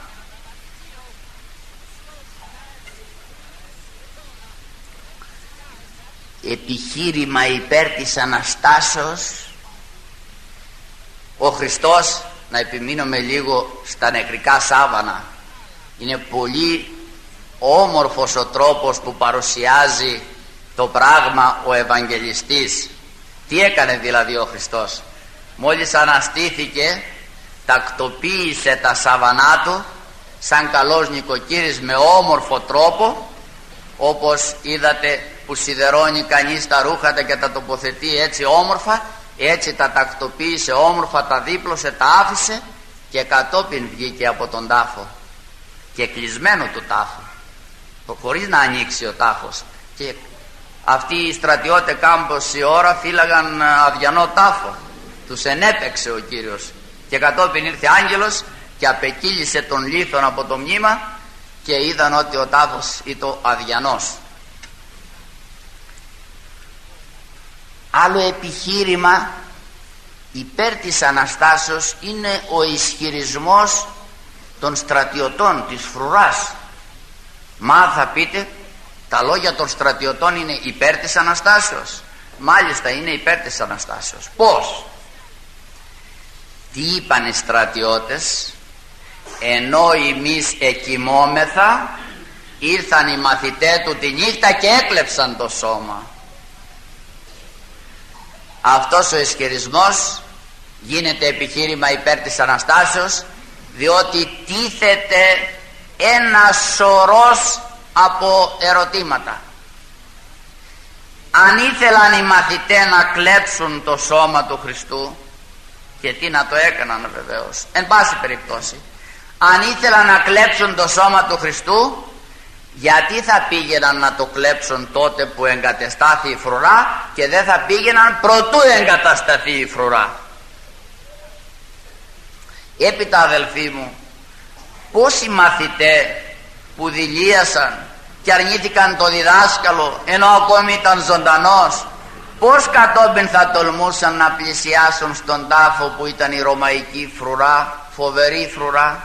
Επιχείρημα υπέρ της Αναστάσεως, ο Χριστός, να επιμείνουμε λίγο στα νεκρικά σάβανα, είναι πολύ όμορφος ο τρόπος που παρουσιάζει το πράγμα ο Ευαγγελιστής. Τι έκανε δηλαδή ο Χριστός? Μόλις αναστήθηκε, τακτοποίησε τα σαβανά του σαν καλός νοικοκύρης με όμορφο τρόπο, όπως είδατε που σιδερώνει κανείς τα ρούχα και τα τοποθετεί έτσι όμορφα, έτσι τα τακτοποίησε όμορφα, τα δίπλωσε, τα άφησε και κατόπιν βγήκε από τον τάφο, και κλεισμένο το τάφο, χωρίς να ανοίξει ο τάφος. Και αυτοί οι στρατιώτες κάμποση ώρα φύλαγαν αδιανό τάφο, τους ενέπαιξε ο Κύριος, και κατόπιν ήρθε άγγελος και απεκύλησε τον λίθον από το μνήμα και είδαν ότι ο τάφος ήταν αδιανός. Άλλο επιχείρημα υπέρ της Αναστάσεως είναι ο ισχυρισμός των στρατιωτών της φρουράς. Μα θα πείτε, τα λόγια των στρατιωτών είναι υπέρ της Αναστάσεως. Μάλιστα είναι υπέρ της Αναστάσεως. Πώς? Τι είπαν οι στρατιώτες? Ενώ εμείς εκοιμόμεθα, ήρθαν οι μαθητές του τη νύχτα και έκλεψαν το σώμα. Αυτός ο ισχυρισμός γίνεται επιχείρημα υπέρ της Αναστάσεως, διότι τίθεται ένα σωρός από ερωτήματα. Αν ήθελαν οι μαθητές να κλέψουν το σώμα του Χριστού, και τι να το έκαναν βεβαίως, εν πάση περιπτώσει, αν ήθελαν να κλέψουν το σώμα του Χριστού, γιατί θα πήγαιναν να το κλέψουν τότε που εγκατεστάθη η φρουρά και δεν θα πήγαιναν προτού εγκατασταθεί η φρουρά? Έπειτα, αδελφοί μου, πόσοι μαθητές που δηλίασαν και αρνήθηκαν το διδάσκαλο ενώ ακόμη ήταν ζωντανός, πώς κατόπιν θα τολμούσαν να πλησιάσουν στον τάφο που ήταν η ρωμαϊκή φρουρά, φοβερή φρουρά?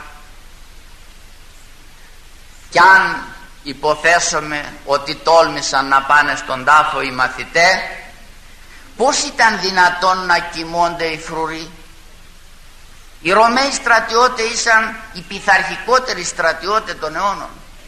Κι αν υποθέσουμε ότι τόλμησαν να πάνε στον τάφο οι μαθητές, πώς ήταν δυνατόν να κοιμώνται οι φρουροί? Οι Ρωμαίοι στρατιώτες ήσαν οι πειθαρχικότεροι στρατιώτες των αιώνων.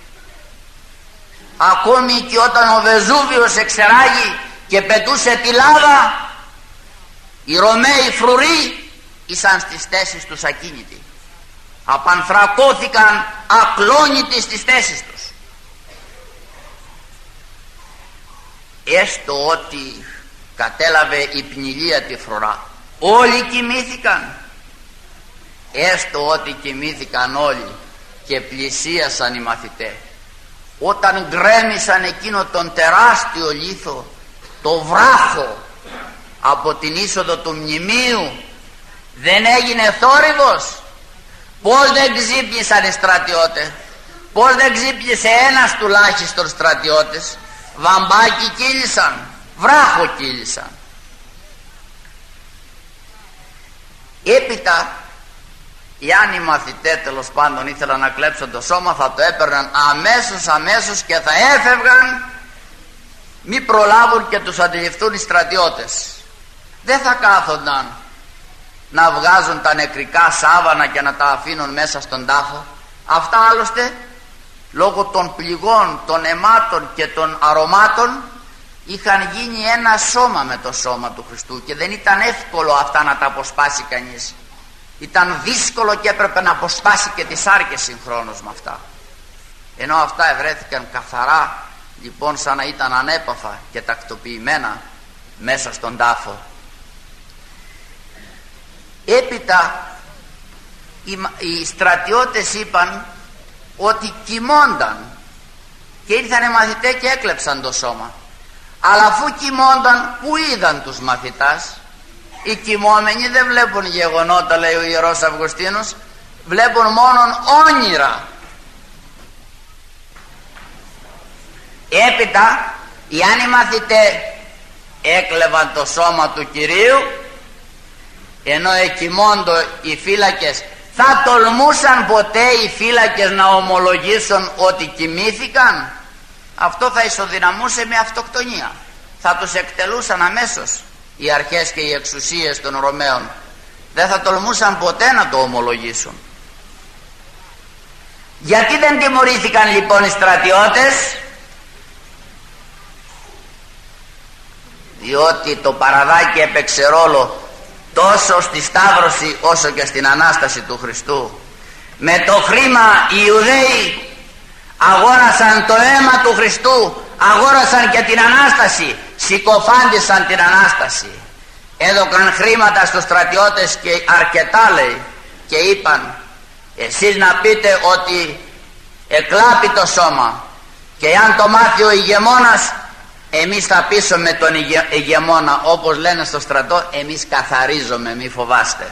Ακόμη και όταν ο Βεζούβιος εξεράγει και πετούσε τη λάβα, οι Ρωμαίοι φρουροί ήσαν στις θέσεις τους ακίνητοι, απανθρακώθηκαν ακλόνητοι στις θέσεις τους. Έστω ότι κατέλαβε η πνιγεία τη φρουρά, όλοι κοιμήθηκαν. Έστω ότι κοιμήθηκαν όλοι και πλησίασαν οι μαθητές, όταν γκρέμισαν εκείνο τον τεράστιο λίθο, το βράχο από την είσοδο του μνημείου, δεν έγινε θόρυβος? Πώς δεν ξύπνησαν οι στρατιώτες? Πώς δεν ξύπνησε ένας τουλάχιστον στρατιώτες? Βαμπάκι κύλησαν, βράχο κύλησαν. Έπειτα, εάν οι μαθητές τέλος πάντων ήθελαν να κλέψουν το σώμα, θα το έπαιρναν αμέσως και θα έφευγαν, μη προλάβουν και τους αντιληφθούν οι στρατιώτες. Δεν θα κάθονταν να βγάζουν τα νεκρικά σάβανα και να τα αφήνουν μέσα στον τάφο. Αυτά άλλωστε, λόγω των πληγών, των αιμάτων και των αρωμάτων, είχαν γίνει ένα σώμα με το σώμα του Χριστού και δεν ήταν εύκολο αυτά να τα αποσπάσει κανείς. Ήταν δύσκολο και έπρεπε να αποστάσει και τις άρκες συγχρόνως με αυτά. Ενώ αυτά ευρέθηκαν καθαρά λοιπόν σαν να ήταν ανέπαφα και τακτοποιημένα μέσα στον τάφο. Έπειτα οι στρατιώτες είπαν ότι κοιμόνταν και ήρθαν οι μαθητές και έκλεψαν το σώμα. Αλλά αφού κοιμόνταν, πού είδαν τους μαθητάς? Οι κοιμόμενοι δεν βλέπουν γεγονότα, λέει ο Ιερός Αυγουστίνος, βλέπουν μόνον όνειρα. Έπειτα, εάν οι μαθητές έκλεβαν το σώμα του Κυρίου, ενώ εκοιμώντο οι φύλακες, θα τολμούσαν ποτέ οι φύλακες να ομολογήσουν ότι κοιμήθηκαν? Αυτό θα ισοδυναμούσε με αυτοκτονία. Θα τους εκτελούσαν αμέσως οι αρχές και οι εξουσίες των Ρωμαίων. Δεν θα τολμούσαν ποτέ να το ομολογήσουν. Γιατί δεν τιμωρήθηκαν λοιπόν οι στρατιώτες? Διότι το παραδάκι έπαιξε ρόλο τόσο στη Σταύρωση όσο και στην Ανάσταση του Χριστού. Με το χρήμα οι Ιουδαίοι αγόρασαν το αίμα του Χριστού, αγόρασαν και την Ανάσταση, συκοφάντησαν την Ανάσταση. Έδωκαν χρήματα στους στρατιώτες και αρκετά, λέει, και είπαν εσείς να πείτε ότι εκλάπει το σώμα, και αν το μάθει ο ηγεμόνας, εμείς θα πείσουμε τον ηγεμόνα, όπως λένε στο στρατό, εμείς καθαρίζουμε, μη φοβάστε.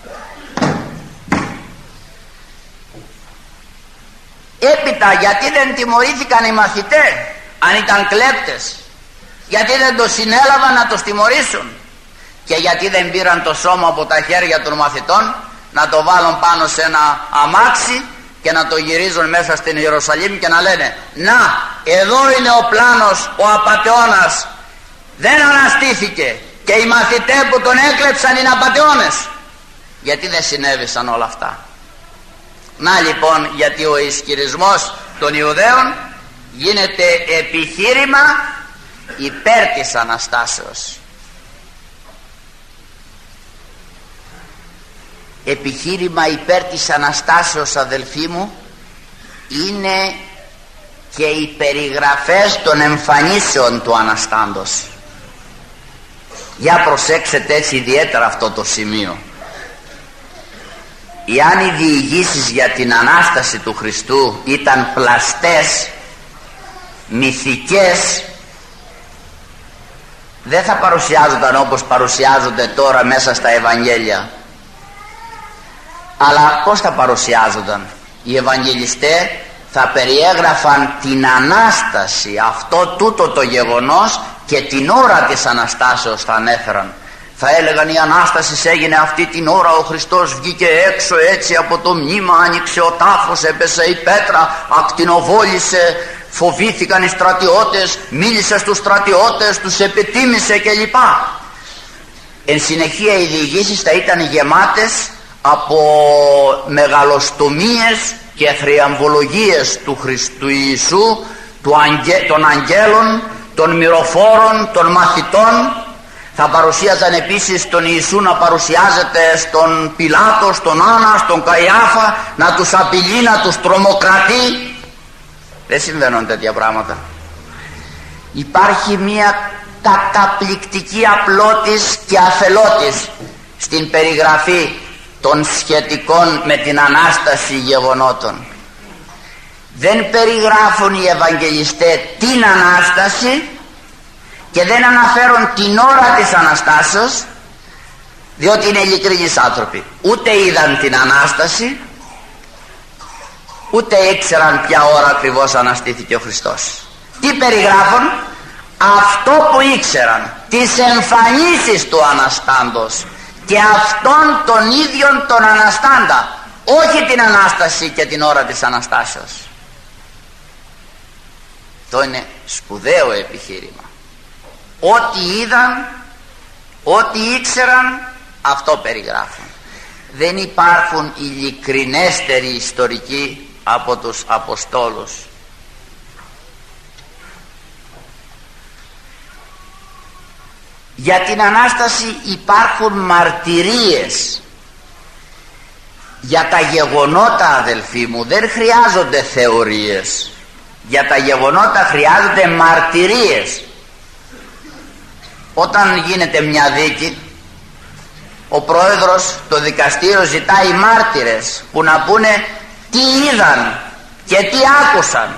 Έπειτα, γιατί δεν τιμωρήθηκαν οι μαθητές αν ήταν κλέπτες? Γιατί δεν το συνέλαβαν να το τιμωρήσουν? Και γιατί δεν πήραν το σώμα από τα χέρια των μαθητών να το βάλουν πάνω σε ένα αμάξι και να το γυρίζουν μέσα στην Ιερουσαλήμ και να λένε να, εδώ είναι ο πλάνος, ο απατεώνας δεν αναστήθηκε και οι μαθητές που τον έκλεψαν είναι απατεώνες? Γιατί δεν συνέβησαν όλα αυτά? Να λοιπόν, γιατί ο ισχυρισμός των Ιουδαίων γίνεται επιχείρημα υπέρ της Αναστάσεως. Επιχείρημα υπέρ της Αναστάσεως, αδελφοί μου, είναι και οι περιγραφές των εμφανίσεων του Αναστάντος. Για προσέξτε έτσι ιδιαίτερα αυτό το σημείο. Εάν οι διηγήσεις για την Ανάσταση του Χριστού ήταν πλαστές, μυθικές, δεν θα παρουσιάζονταν όπως παρουσιάζονται τώρα μέσα στα Ευαγγέλια. Αλλά πώς θα παρουσιάζονταν? Οι Ευαγγελιστές θα περιέγραφαν την Ανάσταση, αυτό τούτο το γεγονός, και την ώρα της Αναστάσεως θα ανέφεραν. Θα έλεγαν η Ανάσταση έγινε αυτή την ώρα, ο Χριστός βγήκε έξω έτσι από το μνήμα, άνοιξε ο τάφος, έπεσε η πέτρα, ακτινοβόλησε, φοβήθηκαν οι στρατιώτες, μίλησε στους στρατιώτες, τους επιτίμησε κλπ. Εν συνεχεία οι διηγήσεις θα ήταν γεμάτες από μεγαλοστομίες και θριαμβολογίες του Χριστού Ιησού, των αγγέλων, των μυροφόρων, των μαθητών. Θα παρουσίαζαν επίσης τον Ιησού να παρουσιάζεται στον Πιλάτο, στον Άννα, στον Καϊάφα, να τους απειλεί, να τους τρομοκρατεί. Δεν συμβαίνουν τέτοια πράγματα. Υπάρχει μια καταπληκτική απλότης και αφελότης στην περιγραφή των σχετικών με την Ανάσταση γεγονότων. Δεν περιγράφουν οι Ευαγγελιστές την Ανάσταση και δεν αναφέρουν την ώρα της Αναστάσεως, διότι είναι ειλικρινείς άνθρωποι. Ούτε είδαν την Ανάσταση, ούτε ήξεραν ποια ώρα ακριβώς αναστήθηκε ο Χριστός. Τι περιγράφουν? Αυτό που ήξεραν, τις εμφανίσεις του Αναστάντος και αυτόν τον ίδιον τον Αναστάντα, όχι την Ανάσταση και την ώρα της Αναστάσεως. Αυτό είναι σπουδαίο επιχείρημα. Ό,τι είδαν, ό,τι ήξεραν, αυτό περιγράφουν. Δεν υπάρχουν ειλικρινέστεροι ιστορικοί από τους Αποστόλους. Για την Ανάσταση υπάρχουν μαρτυρίες. Για τα γεγονότα, αδελφοί μου, δεν χρειάζονται θεωρίες. Για τα γεγονότα χρειάζονται μαρτυρίες. Όταν γίνεται μια δίκη, ο πρόεδρος, το δικαστήριο ζητάει μάρτυρες που να πούνε τι είδαν και τι άκουσαν.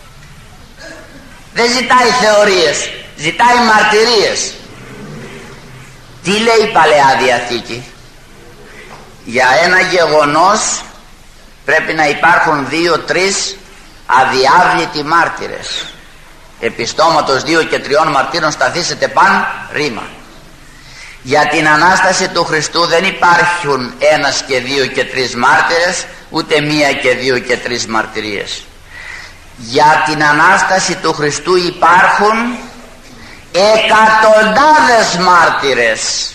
Δεν ζητάει θεωρίες, ζητάει μαρτυρίες. Τι λέει η Παλαιά Διαθήκη? Για ένα γεγονός πρέπει να υπάρχουν 2-3 αδιάβλητοι μάρτυρες. Επιστόματος 2 και 3 μαρτύρων σταθήσετε παν ρήμα. Για την Ανάσταση του Χριστού δεν υπάρχουν 1 και 2 και 3 μάρτυρες, ούτε 1 και 2 και 3 μαρτυρίες. Για την Ανάσταση του Χριστού υπάρχουν εκατοντάδες μάρτυρες.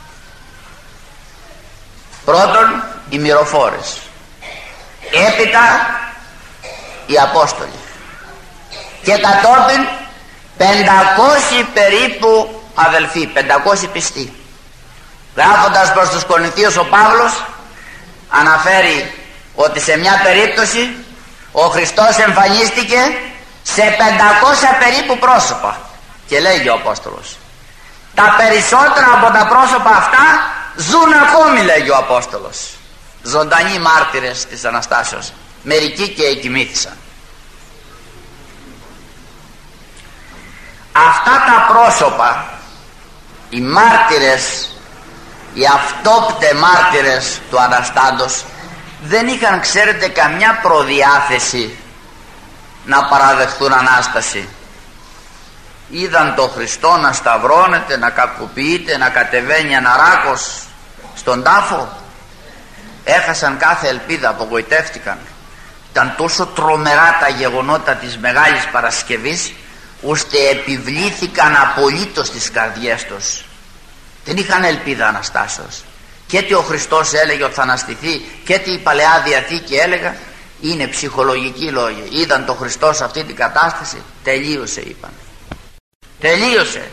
Πρώτον οι μυροφόρες, έπειτα οι Απόστολοι και κατόπιν 500 περίπου αδελφοί, 500 πιστοί. Γράφοντας προς τους Κορινθίους ο Παύλος αναφέρει ότι σε μια περίπτωση ο Χριστός εμφανίστηκε σε 500 περίπου πρόσωπα και λέγει ο Απόστολος, τα περισσότερα από τα πρόσωπα αυτά ζουν ακόμη, λέγει ο Απόστολος, ζωντανοί μάρτυρες της Αναστάσεως, μερικοί και εκοιμήθησαν. Αυτά τα πρόσωπα, οι μάρτυρες, οι αυτόπτε μάρτυρες του Αναστάντος, δεν είχαν, ξέρετε, καμιά προδιάθεση να παραδεχθούν Ανάσταση. Είδαν τον Χριστό να σταυρώνεται, να κακοποιείται, να κατεβαίνει αναράκος στον τάφο. Έχασαν κάθε ελπίδα, απογοητεύτηκαν. Ήταν τόσο τρομερά τα γεγονότα της Μεγάλης Παρασκευής, ώστε επιβλήθηκαν απολύτως στις καρδιές τους. Δεν είχαν ελπίδα Αναστάσεως. Και τι ο Χριστός έλεγε ότι θα αναστηθεί, και τι η Παλαιά Διαθήκη έλεγα, είναι ψυχολογικοί λόγοι. Είδαν τον Χριστό σε αυτή την κατάσταση, τελείωσε, είπαν. Τελείωσε.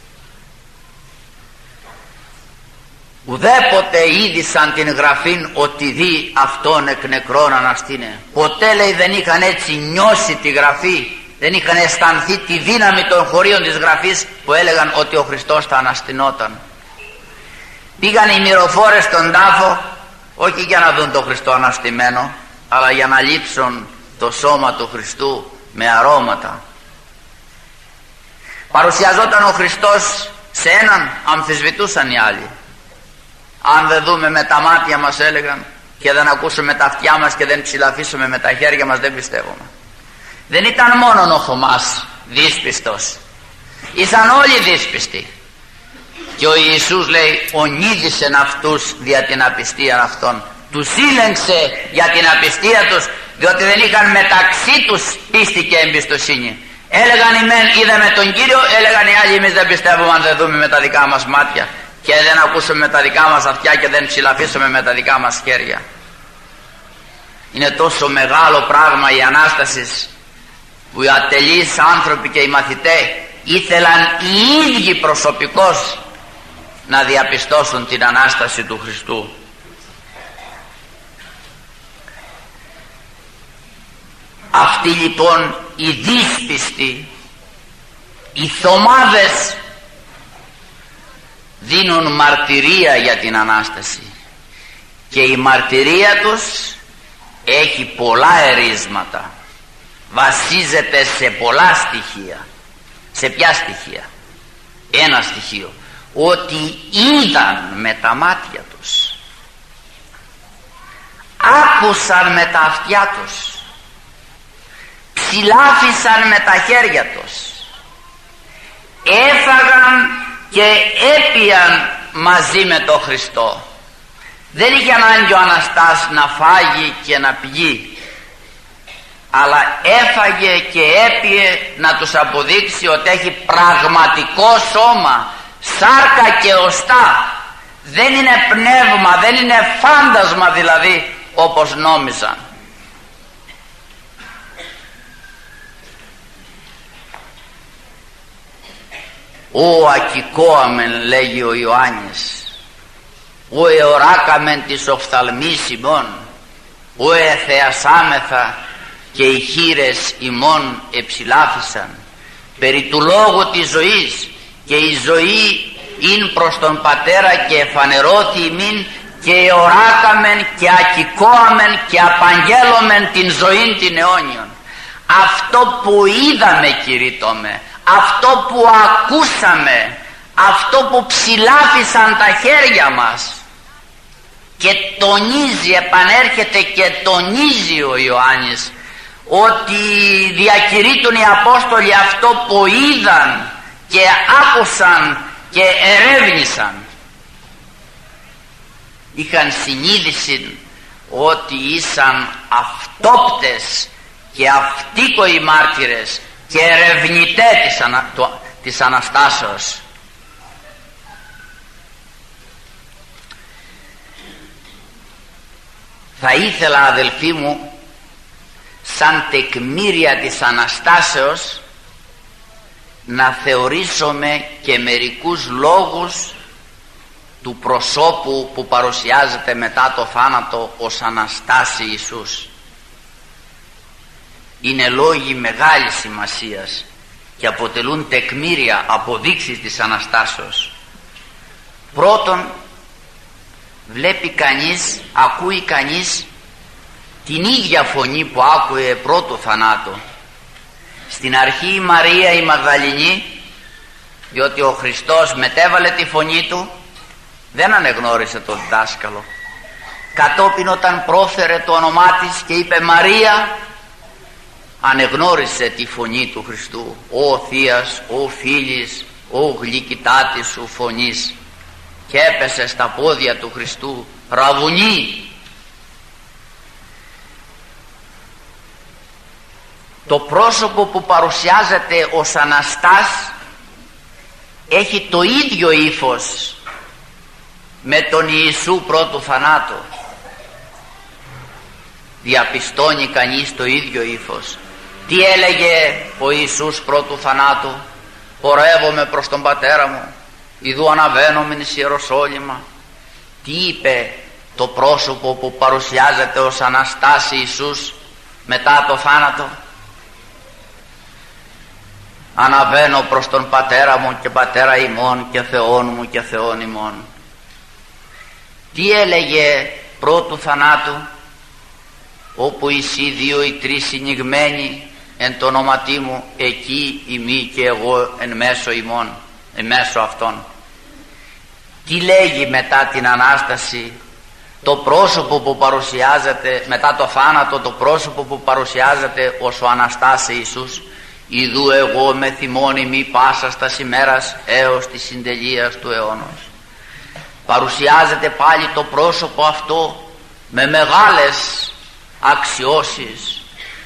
Ουδέποτε είδησαν την γραφήν ότι δει αυτόν εκ νεκρών αναστήνε. Ποτέ, λέει, δεν είχαν έτσι νιώσει τη γραφή, δεν είχαν αισθανθεί τη δύναμη των χωρίων της γραφής που έλεγαν ότι ο Χριστός θα αναστηνόταν. Πήγαν οι μυροφόρες στον τάφο όχι για να δουν τον Χριστό αναστημένο, αλλά για να λείψουν το σώμα του Χριστού με αρώματα. Παρουσιαζόταν ο Χριστός σε έναν, αμφισβητούσαν οι άλλοι. Αν δεν δούμε με τα μάτια μας, έλεγαν, και δεν ακούσουμε τα αυτιά μας και δεν ψηλαφίσουμε με τα χέρια μας, δεν πιστεύουμε. Δεν ήταν μόνον ο Θωμάς δύσπιστος, ήσαν όλοι δύσπιστοι. Και ο Ιησούς, λέει, ονείδησεν αυτούς δια την απιστία αυτών. Τους ήλεγξε για την απιστία τους, διότι δεν είχαν μεταξύ τους πίστη και εμπιστοσύνη. Έλεγαν οι μεν είδαμε τον Κύριο, έλεγαν οι άλλοι εμείς δεν πιστεύουμε αν δεν δούμε με τα δικά μας μάτια και δεν ακούσουμε με τα δικά μας αυτιά και δεν ψηλαφίσουμε με τα δικά μας χέρια. Είναι τόσο μεγάλο πράγμα η Ανάσταση που οι ατελείς άνθρωποι και οι μαθητές ήθελαν οι ίδιοι προσωπικώς να διαπιστώσουν την Ανάσταση του Χριστού. Αυτοί λοιπόν οι δύσπιστοι, οι Θωμάδες, δίνουν μαρτυρία για την Ανάσταση και η μαρτυρία τους έχει πολλά ερίσματα, βασίζεται σε πολλά στοιχεία. Σε ποια στοιχεία? Ένα στοιχείο, ότι είδαν με τα μάτια τους, άκουσαν με τα αυτιά τους, ψηλάφισαν με τα χέρια τους, έφαγαν και έπιαν μαζί με τον Χριστό. Δεν είχε ανάγκη ο Αναστάς να φάγει και να πηγεί, αλλά έφαγε και έπιε να τους αποδείξει ότι έχει πραγματικό σώμα, σάρκα και οστά. Δεν είναι πνεύμα, δεν είναι φάντασμα δηλαδή όπως νόμιζαν. «Ω ακικόαμεν», λέγει ο Ιωάννης, ο εωράκαμεν της οφθαλμής ημών, ο εθεασάμεθα και οι χείρες ημών εψηλάφισαν. Περί του λόγου της ζωής, και η ζωή ειν προς τον Πατέρα και εφανερώθη ημίν, και εωράκαμεν και ακηκώαμεν και απαγγέλωμεν την ζωήν την αιώνιον. Αυτό που είδαμε, κηρύττωμε, αυτό που ακούσαμε, αυτό που ψηλάφισαν τα χέρια μας. Και τονίζει, επανέρχεται και τονίζει ο Ιωάννης ότι διακηρύττουν οι Απόστολοι αυτό που είδαν και άκουσαν και ερεύνησαν. Είχαν συνείδηση ότι ήσαν αυτόπτες και αυτοίκοοι μάρτυρες και ερευνητές της Αναστάσεως. Θα ήθελα, αδελφοί μου, σαν τεκμήρια της Αναστάσεως να θεωρήσουμε και μερικούς λόγους του προσώπου που παρουσιάζεται μετά το θάνατο ως Αναστάση Ιησούς. Είναι λόγοι μεγάλης σημασίας και αποτελούν τεκμήρια, αποδείξεις της Αναστάσεως. Πρώτον, βλέπει κανείς, ακούει κανείς την ίδια φωνή που άκουε πρώτο θανάτου. Στην αρχή η Μαρία η Μαγδαληνή, διότι ο Χριστός μετέβαλε τη φωνή του, δεν ανεγνώρισε τον δάσκαλο. Κατόπιν όταν πρόφερε το όνομά της και είπε Μαρία, ανεγνώρισε τη φωνή του Χριστού. «Ω Θείας, ω Φίλης, ω γλυκητάτης σου φωνής», και έπεσε στα πόδια του Χριστού «Ραβουνί». Το πρόσωπο που παρουσιάζεται ως Αναστάς έχει το ίδιο ύφος με τον Ιησού πρώτου θανάτου. Διαπιστώνει κανείς το ίδιο ύφος. Τι έλεγε ο Ιησούς πρώτου θανάτου? «Πορεύομαι προς τον Πατέρα μου, ιδού αναβαίνομεν εις Ιεροσόλυμα». Τι είπε το πρόσωπο που παρουσιάζεται ως Αναστάση Ιησούς μετά το θάνατο? «Αναβαίνω προς τον Πατέρα μου και Πατέρα ημών και Θεόν μου και Θεόν ημών». Τι έλεγε πρώτου θανάτου? «Όπου εσύ δύο ή τρεις συνηγμένοι εν το ονόματί μου, εκεί ημί και εγώ εν μέσω ημών, εν μέσω αυτών». Τι λέγει μετά την Ανάσταση? Το πρόσωπο που παρουσιάζεται μετά το θάνατο, το πρόσωπο που παρουσιάζεται ως ο Αναστάς Ιησούς: «Ιδού εγώ με θυμώνει μη πάσα στας ημέρας έως της συντελείας του αιώνος». Παρουσιάζεται πάλι το πρόσωπο αυτό με μεγάλες αξιώσεις,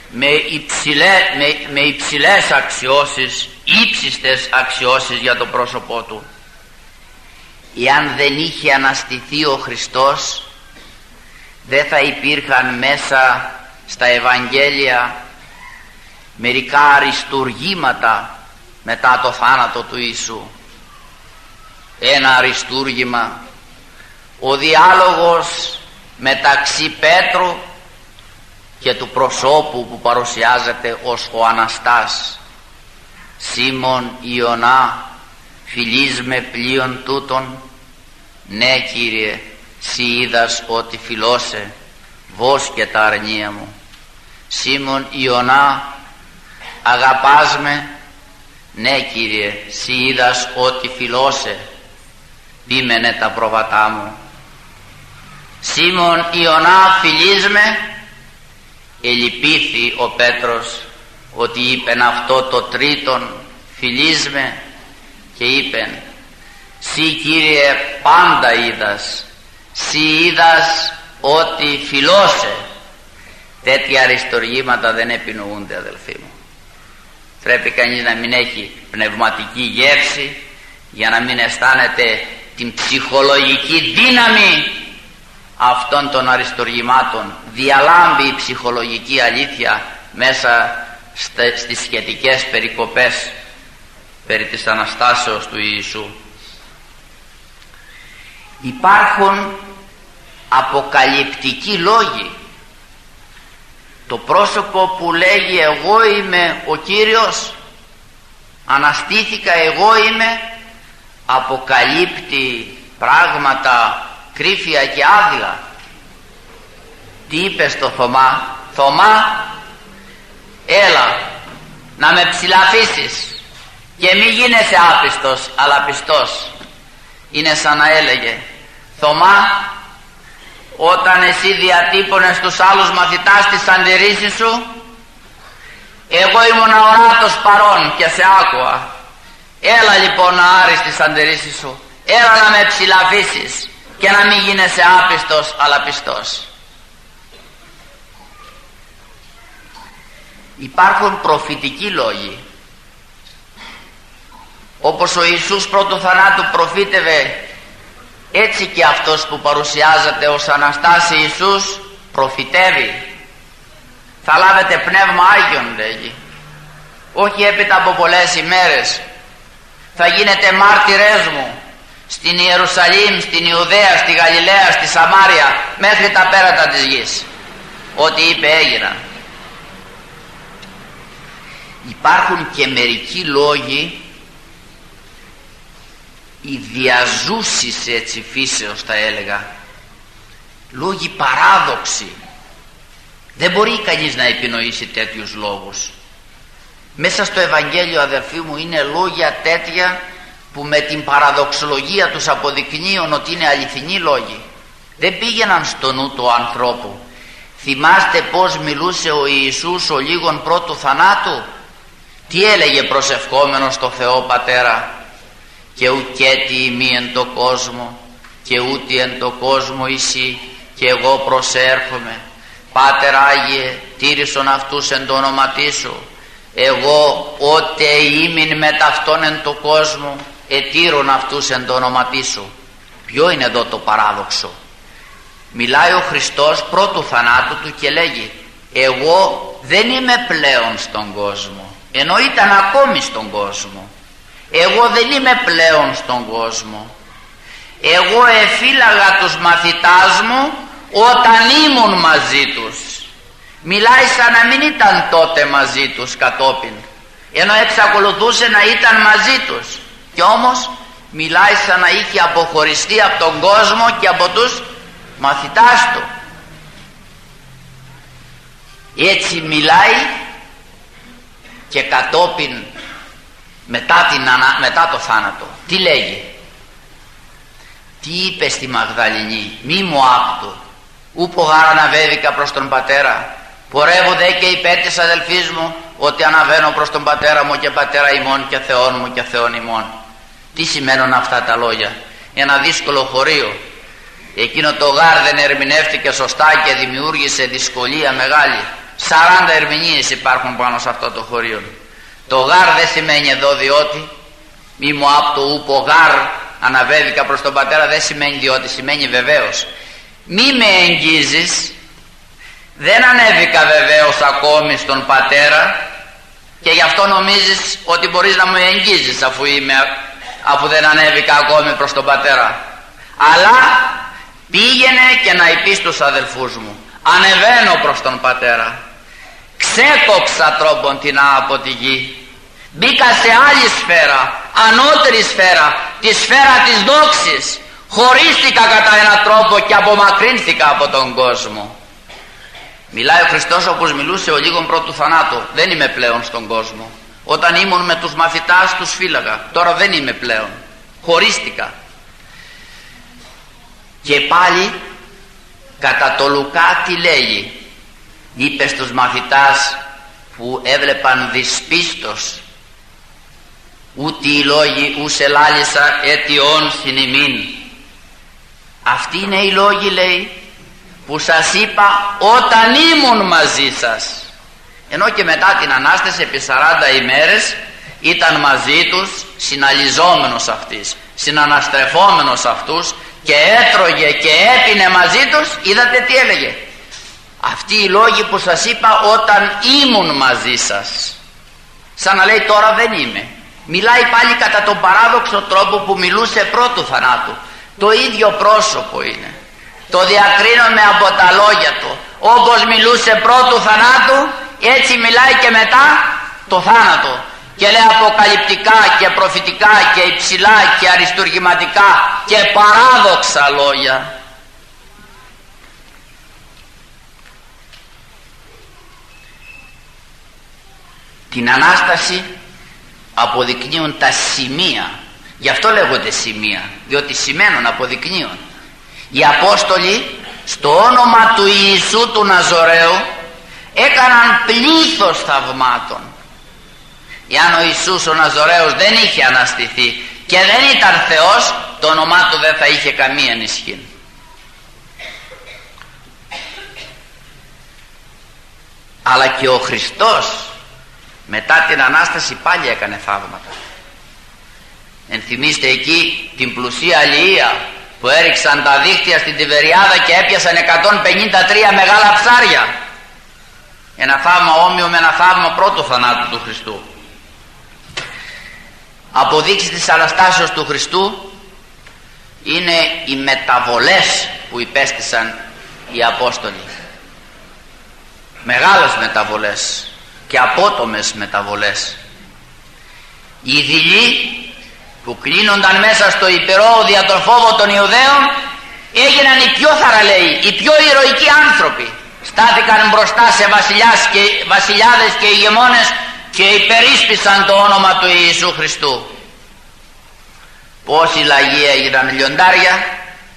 με υψηλές αξιώσεις, ύψιστες αξιώσεις για το πρόσωπό του. Εάν δεν είχε αναστηθεί ο Χριστός, δεν θα υπήρχαν μέσα στα Ευαγγέλια μερικά αριστουργήματα μετά το θάνατο του Ιησού. Ένα αριστούργημα, ο διάλογος μεταξύ Πέτρου και του προσώπου που παρουσιάζεται ως ο Αναστάς: «Σίμων Ιωνά, φιλείς με πλοίον τούτον?» «Ναι, Κύριε, σοι είδας ότι φιλώσε, βόσκε τα αρνία μου». «Σίμων Ιωνά, αγαπάς με?» «Ναι, Κύριε, σοι είδας ότι φιλώσε, πίμενε τα προβατά μου». «Σίμων Ιωνά, φιλείς με?» Ελυπήθη ο Πέτρος ότι είπεν αυτό το τρίτον, φιλείς με, και είπεν: «Σοι, Κύριε, πάντα είδας, σοι είδας ότι φιλώσε». Τέτοια αριστοργήματα δεν επινοούνται, αδελφοί μου. Πρέπει κανείς να μην έχει πνευματική γεύση για να μην αισθάνεται την ψυχολογική δύναμη αυτών των αριστοργημάτων. Διαλάμπει η ψυχολογική αλήθεια μέσα στις σχετικές περικοπές περί της Αναστάσεως του Ιησού. Υπάρχουν αποκαλυπτικοί λόγοι. Το πρόσωπο που λέγει εγώ είμαι ο Κύριος, αναστήθηκα, εγώ είμαι, αποκαλύπτει πράγματα κρύφια και άδειλα. Τι είπε στο Θωμά? Θωμά, έλα να με ψηλαφίσεις και μη γίνεσαι άπιστος αλλά πιστός. Είναι σαν να έλεγε: Θωμά, όταν εσύ διατύπωνες τους άλλους μαθητάς τις αντιρρήσεις σου, εγώ ήμουν ορατός παρών και σε άκουα. Έλα λοιπόν να άρεις τις αντιρρήσεις σου, έλα να με ψηλαφίσεις και να μην γίνεσαι άπιστος αλλά πιστός. Υπάρχουν προφητικοί λόγοι. Όπως ο Ιησούς πρώτου θανάτου προφήτευε, έτσι και αυτός που παρουσιάζεται ως Αναστάση Ιησούς προφητεύει. Θα λάβετε Πνεύμα Άγιον, λέγει, όχι έπειτα από πολλές ημέρες. Θα γίνετε μάρτυρές μου στην Ιερουσαλήμ, στην Ιουδαία, στη Γαλιλαία, στη Σαμάρια, μέχρι τα πέρατα της γης. Ό,τι είπε έγιναν. Υπάρχουν και μερικοί λόγοι, οι διαζούσεις έτσι φύσεως θα έλεγα, λόγοι παράδοξοι. Δεν μπορεί κανείς να επινοήσει τέτοιους λόγους. Μέσα στο Ευαγγέλιο, αδερφοί μου, είναι λόγια τέτοια που με την παραδοξολογία τους αποδεικνύουν ότι είναι αληθινοί λόγοι. Δεν πήγαιναν στο νου του ανθρώπου. Θυμάστε πως μιλούσε ο Ιησούς ο λίγον πρώτου θανάτου? Τι έλεγε προσευχόμενος στο Θεό Πατέρα? Και ουκέτι ημί εν το κόσμο και ούτε εν το κόσμο εσύ, και εγώ προσέρχομαι. Πάτερ Άγιε, τήρησον αυτούς εν το όνοματί σου. Εγώ ότε ήμην με ταυτόν εν το κόσμο, ετήρων αυτούς εν το όνοματί σου. Ποιο είναι εδώ το παράδοξο? Μιλάει ο Χριστός πρώτου θανάτου του και λέγει: εγώ δεν είμαι πλέον στον κόσμο, ενώ ήταν ακόμη στον κόσμο. Εγώ δεν είμαι πλέον στον κόσμο. Εγώ εφύλαγα τους μαθητάς μου όταν ήμουν μαζί τους. Μιλάει σαν να μην ήταν τότε μαζί τους κατόπιν, ενώ εξακολουθούσε να ήταν μαζί τους, και όμως μιλάει σαν να είχε αποχωριστεί από τον κόσμο και από τους μαθητάς του. Έτσι μιλάει και κατόπιν μετά το θάνατο τι λέγει? Τι είπε στη Μαγδαληνή? Μη μου άπτω, ούπο γάρα αναβέβηκα προς τον Πατέρα. Πορεύω δε και υπέρ της αδελφής μου, ότι αναβαίνω προς τον Πατέρα μου και Πατέρα ημών και Θεόν μου και Θεόν ημών. Τι σημαίνουν αυτά τα λόγια? Ένα δύσκολο χωρίο. Εκείνο το γάρ δεν ερμηνεύτηκε σωστά και δημιούργησε δυσκολία μεγάλη. 40 ερμηνείες υπάρχουν πάνω σε αυτό το χωρίο. Το γάρ δεν σημαίνει εδώ διότι, μη μου άπτω ούπο γάρ αναβέβηκα προς τον Πατέρα, δεν σημαίνει διότι, σημαίνει βεβαίως. Μη με εγγίζεις, δεν ανέβηκα βεβαίως ακόμη στον Πατέρα και γι' αυτό νομίζεις ότι μπορείς να μου εγγίζεις αφού δεν ανέβηκα ακόμη προς τον Πατέρα. Αλλά πήγαινε και να είπεις στους αδελφούς μου, ανεβαίνω προς τον Πατέρα. Ξέκοψα τρόπον την από τη γη, μπήκα σε άλλη σφαίρα, ανώτερη σφαίρα, τη σφαίρα της δόξης. Χωρίστηκα κατά έναν τρόπο και απομακρύνθηκα από τον κόσμο. Μιλάει ο Χριστός όπως μιλούσε ο λίγον πρώτου θανάτου. Δεν είμαι πλέον στον κόσμο. Όταν ήμουν με τους μαθητάς τους φύλαγα. Τώρα δεν είμαι πλέον. Χωρίστηκα. Και πάλι κατά το Λουκά τι λέγει? Είπε στους μαθητάς που έβλεπαν δυσπίστος, ούτε οι λόγοι ούσε λάλησα αιτιών συν ημίν. Αυτοί είναι οι λόγοι, λέει, που σας είπα όταν ήμουν μαζί σας. Ενώ και μετά την Ανάσταση επί 40 ημέρες ήταν μαζί τους, συναλιζόμενος αυτής, συναναστρεφόμενος αυτούς, και έτρωγε και έπινε μαζί τους. Είδατε τι έλεγε? Αυτοί οι λόγοι που σας είπα όταν ήμουν μαζί σας. Σαν να λέει τώρα δεν είμαι. Μιλάει πάλι κατά τον παράδοξο τρόπο που μιλούσε πρώτου θανάτου. Το ίδιο πρόσωπο είναι. Το διακρίνουμε από τα λόγια του. Όπως μιλούσε πρώτου θανάτου, έτσι μιλάει και μετά το θάνατο. Και λέει αποκαλυπτικά και προφητικά και υψηλά και αριστουργηματικά και παράδοξα λόγια. Την Ανάσταση αποδεικνύουν τα σημεία. Γι' αυτό λέγονται σημεία, διότι σημαίνουν, αποδεικνύουν. Οι Απόστολοι στο όνομα του Ιησού του Ναζωραίου έκαναν πλήθος θαυμάτων. Εάν ο Ιησούς ο Ναζωραίος δεν είχε αναστηθεί και δεν ήταν Θεός, το όνομά του δεν θα είχε καμία ισχύ. Αλλά και ο Χριστός μετά την Ανάσταση πάλι έκανε θαύματα. Ενθυμίστε εκεί την πλουσία αλληλεία που έριξαν τα δίχτυα στην Τιβεριάδα και έπιασαν 153 μεγάλα ψάρια. Ένα θαύμα όμοιο με ένα θαύμα πρώτου θανάτου του Χριστού. Αποδείξεις της Αναστάσεως του Χριστού είναι οι μεταβολές που υπέστησαν οι Απόστολοι. Μεγάλες μεταβολές και απότομες μεταβολές. Οι δειλοί που κλείνονταν μέσα στο υπερόοδο δια τον φόβο των Ιουδαίων έγιναν οι πιο θαραλέοι, οι πιο ηρωικοί άνθρωποι. Στάθηκαν μπροστά σε βασιλιάδες και ηγεμόνες και υπερίσπισαν το όνομα του Ιησού Χριστού. Πόσοι λαγοί έγιναν λιοντάρια.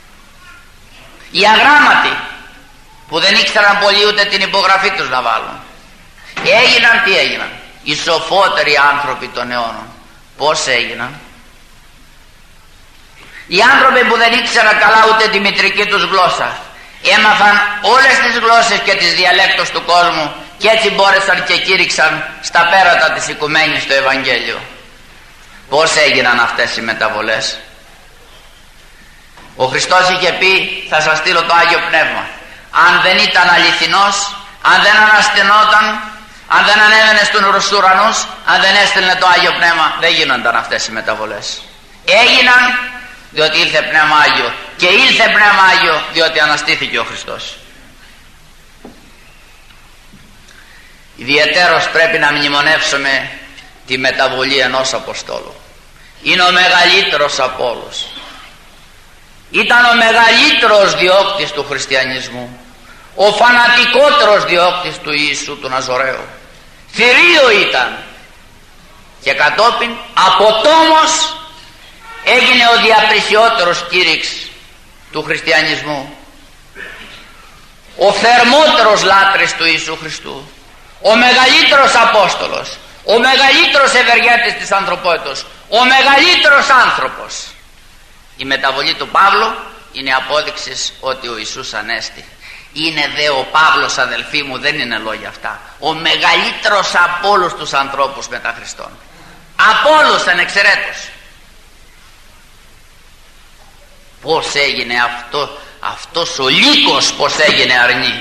Οι αγράμματοι που δεν ήξεραν πολύ ούτε την υπογραφή τους να βάλουν, έγιναν τι έγιναν? Οι σοφότεροι άνθρωποι των αιώνων. Πώς έγιναν? Οι άνθρωποι που δεν ήξεραν καλά ούτε τη μητρική τους γλώσσα έμαθαν όλες τις γλώσσες και τις διαλέκτους του κόσμου και έτσι μπόρεσαν και κήρυξαν στα πέρατα της οικουμένης το Ευαγγέλιο. Πώς έγιναν αυτές οι μεταβολές? Ο Χριστός είχε πει θα σας στείλω το Άγιο Πνεύμα. Αν δεν ήταν αληθινός, αν δεν αναστηνόταν, αν δεν ανέβαινε στους ουρανούς, αν δεν έστελνε το Άγιο Πνεύμα, δεν γίνονταν αυτές οι μεταβολές. Έγιναν διότι ήλθε Πνεύμα Άγιο και ήλθε Πνεύμα Άγιο διότι αναστήθηκε ο Χριστός. Ιδιαιτέρως πρέπει να μνημονεύσουμε τη μεταβολή ενός Αποστόλου. Είναι ο μεγαλύτερος από όλους. Ήταν ο μεγαλύτερος διώκτης του χριστιανισμού, ο φανατικότερος διώκτης του Ιησού του Ναζωραίου. Θηρίο ήταν και κατόπιν αποτόμως έγινε ο διαπλησιότερος κήρυξ του χριστιανισμού, ο θερμότερος λάτρης του Ιησού Χριστού, ο μεγαλύτερος Απόστολος, ο μεγαλύτερος ευεργέτης της ανθρωπότητας, ο μεγαλύτερος άνθρωπος. Η μεταβολή του Παύλου είναι απόδειξη ότι ο Ιησούς Ανέστη. Είναι δε ο Παύλος, αδελφοί μου, δεν είναι λόγια αυτά, ο μεγαλύτερος από όλους τους ανθρώπους μετά Χριστόν, από όλους ανεξαιρέτως. Πώς έγινε αυτός ο λύκος, πώς έγινε αρνή?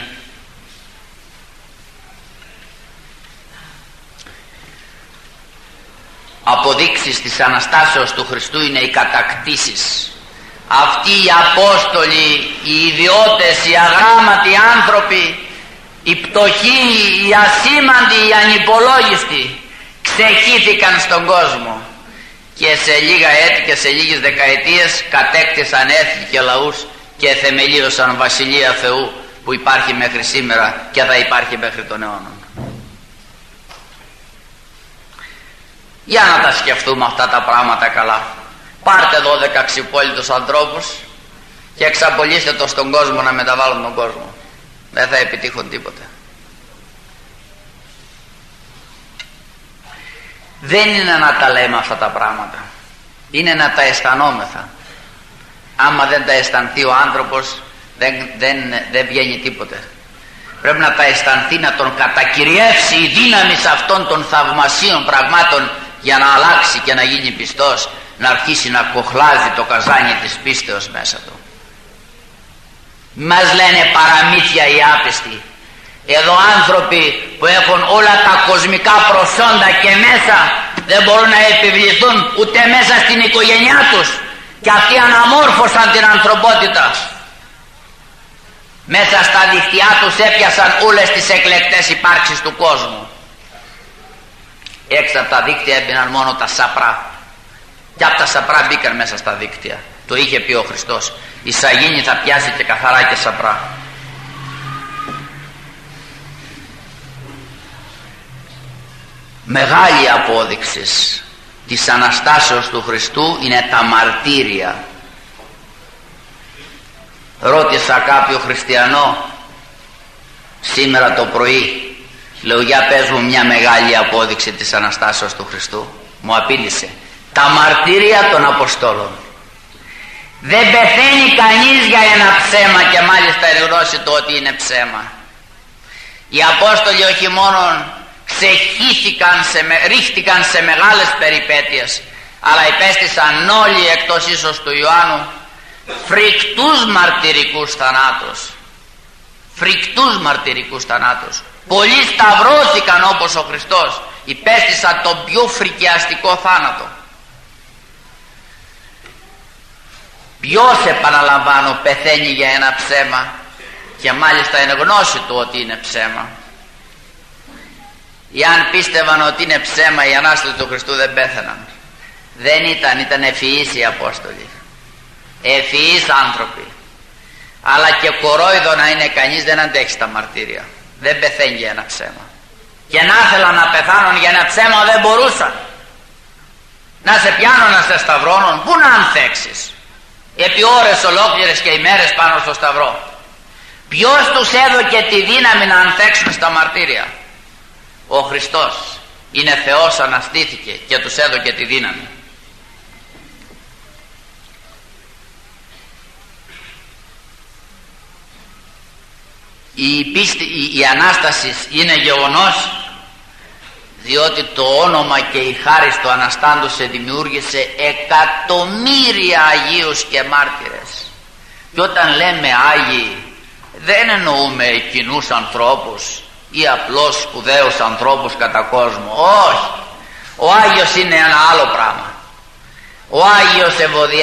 Αποδείξεις της Αναστάσεως του Χριστού είναι οι κατακτήσεις. Αυτοί οι Απόστολοι, οι ιδιώτες, οι αγράμματοι άνθρωποι, οι πτωχοί, οι ασήμαντοι, οι ανυπολόγιστοι ξεχύθηκαν στον κόσμο και σε λίγα έτη και σε λίγες δεκαετίες κατέκτησαν έθνη και λαούς και θεμελίωσαν βασιλεία Θεού που υπάρχει μέχρι σήμερα και θα υπάρχει μέχρι τον αιώνα. Για να τα σκεφτούμε αυτά τα πράγματα καλά. Πάρτε 12 ξυπόλυτους ανθρώπους και εξαπολύστε το στον κόσμο να μεταβάλουν τον κόσμο. Δεν θα επιτύχουν τίποτα. Δεν είναι να τα λέμε αυτά τα πράγματα, είναι να τα αισθανόμεθα. Άμα δεν τα αισθανθεί ο άνθρωπος δεν βγαίνει τίποτε. Πρέπει να τα αισθανθεί, να τον κατακυριεύσει η δύναμη σε αυτών των θαυμασίων πραγμάτων για να αλλάξει και να γίνει πιστός, να αρχίσει να κοχλάζει το καζάνι της πίστεως μέσα του. Μας λένε παραμύθια οι άπιστοι. Εδώ άνθρωποι που έχουν όλα τα κοσμικά προσόντα και μέσα δεν μπορούν να επιβληθούν ούτε μέσα στην οικογένειά τους. και αυτοί αναμόρφωσαν την ανθρωπότητα. Μέσα στα δίχτυά τους έπιασαν όλες τις εκλεκτές υπάρξεις του κόσμου. Έξω από τα δίκτυα έμπαιναν μόνο τα σαπρά, και από τα σαπρά μπήκαν μέσα στα δίκτυα. Το είχε πει ο Χριστός, η σαγίνη θα πιάσει και καθαρά και σαπρά. Μεγάλη απόδειξη της Αναστάσεως του Χριστού είναι τα μαρτύρια. Ρώτησα κάποιο χριστιανό σήμερα το πρωί, λέω, για πες μου μια μεγάλη απόδειξη της Αναστάσεως του Χριστού. Μου απήντησε, τα μαρτύρια των Αποστόλων. Δεν πεθαίνει κανείς για ένα ψέμα, και μάλιστα η γνώση του ότι είναι ψέμα. Οι Απόστολοι όχι μόνο ρίχτηκαν σε μεγάλες περιπέτειες, αλλά υπέστησαν όλοι, εκτός ίσως του Ιωάννου, φρικτούς μαρτυρικούς θανάτους. Φρικτούς μαρτυρικούς θανάτους. Πολλοί σταυρώθηκαν όπως ο Χριστός, υπέστησαν τον πιο φρικιαστικό θάνατο. Ποιος, επαναλαμβάνω, πεθαίνει για ένα ψέμα, και μάλιστα είναι γνώση του ότι είναι ψέμα. Εάν πίστευαν ότι είναι ψέμα, οι Ανάστατοι του Χριστού δεν πέθαναν. Δεν ήταν ευφυείς οι Απόστολοι, ευφυείς άνθρωποι. Αλλά και κορόιδο να είναι κανείς δεν αντέχει στα μαρτύρια. Δεν πεθαίνει για ένα ψέμα. Και να ήθελαν να πεθάνουν για ένα ψέμα, δεν μπορούσαν. Να σε πιάνουν, να σε σταυρώνουν, πού να ανθέξεις επί ώρες ολόκληρες και ημέρες πάνω στο σταυρό. Ποιος τους έδωκε τη δύναμη να ανθέξουν στα μαρτύρια? Ο Χριστός. Είναι Θεός, αναστήθηκε και τους έδωκε τη δύναμη. Η Ανάσταση είναι γεγονός, διότι το όνομα και η χάρις του Αναστάντου σε δημιούργησε εκατομμύρια Αγίους και μάρτυρες. Και όταν λέμε Άγιοι, δεν εννοούμε κοινούς ανθρώπους ή απλώς σπουδαίους ανθρώπους κατά κόσμο. Όχι. Ο Άγιος είναι ένα άλλο πράγμα. Ο Άγιος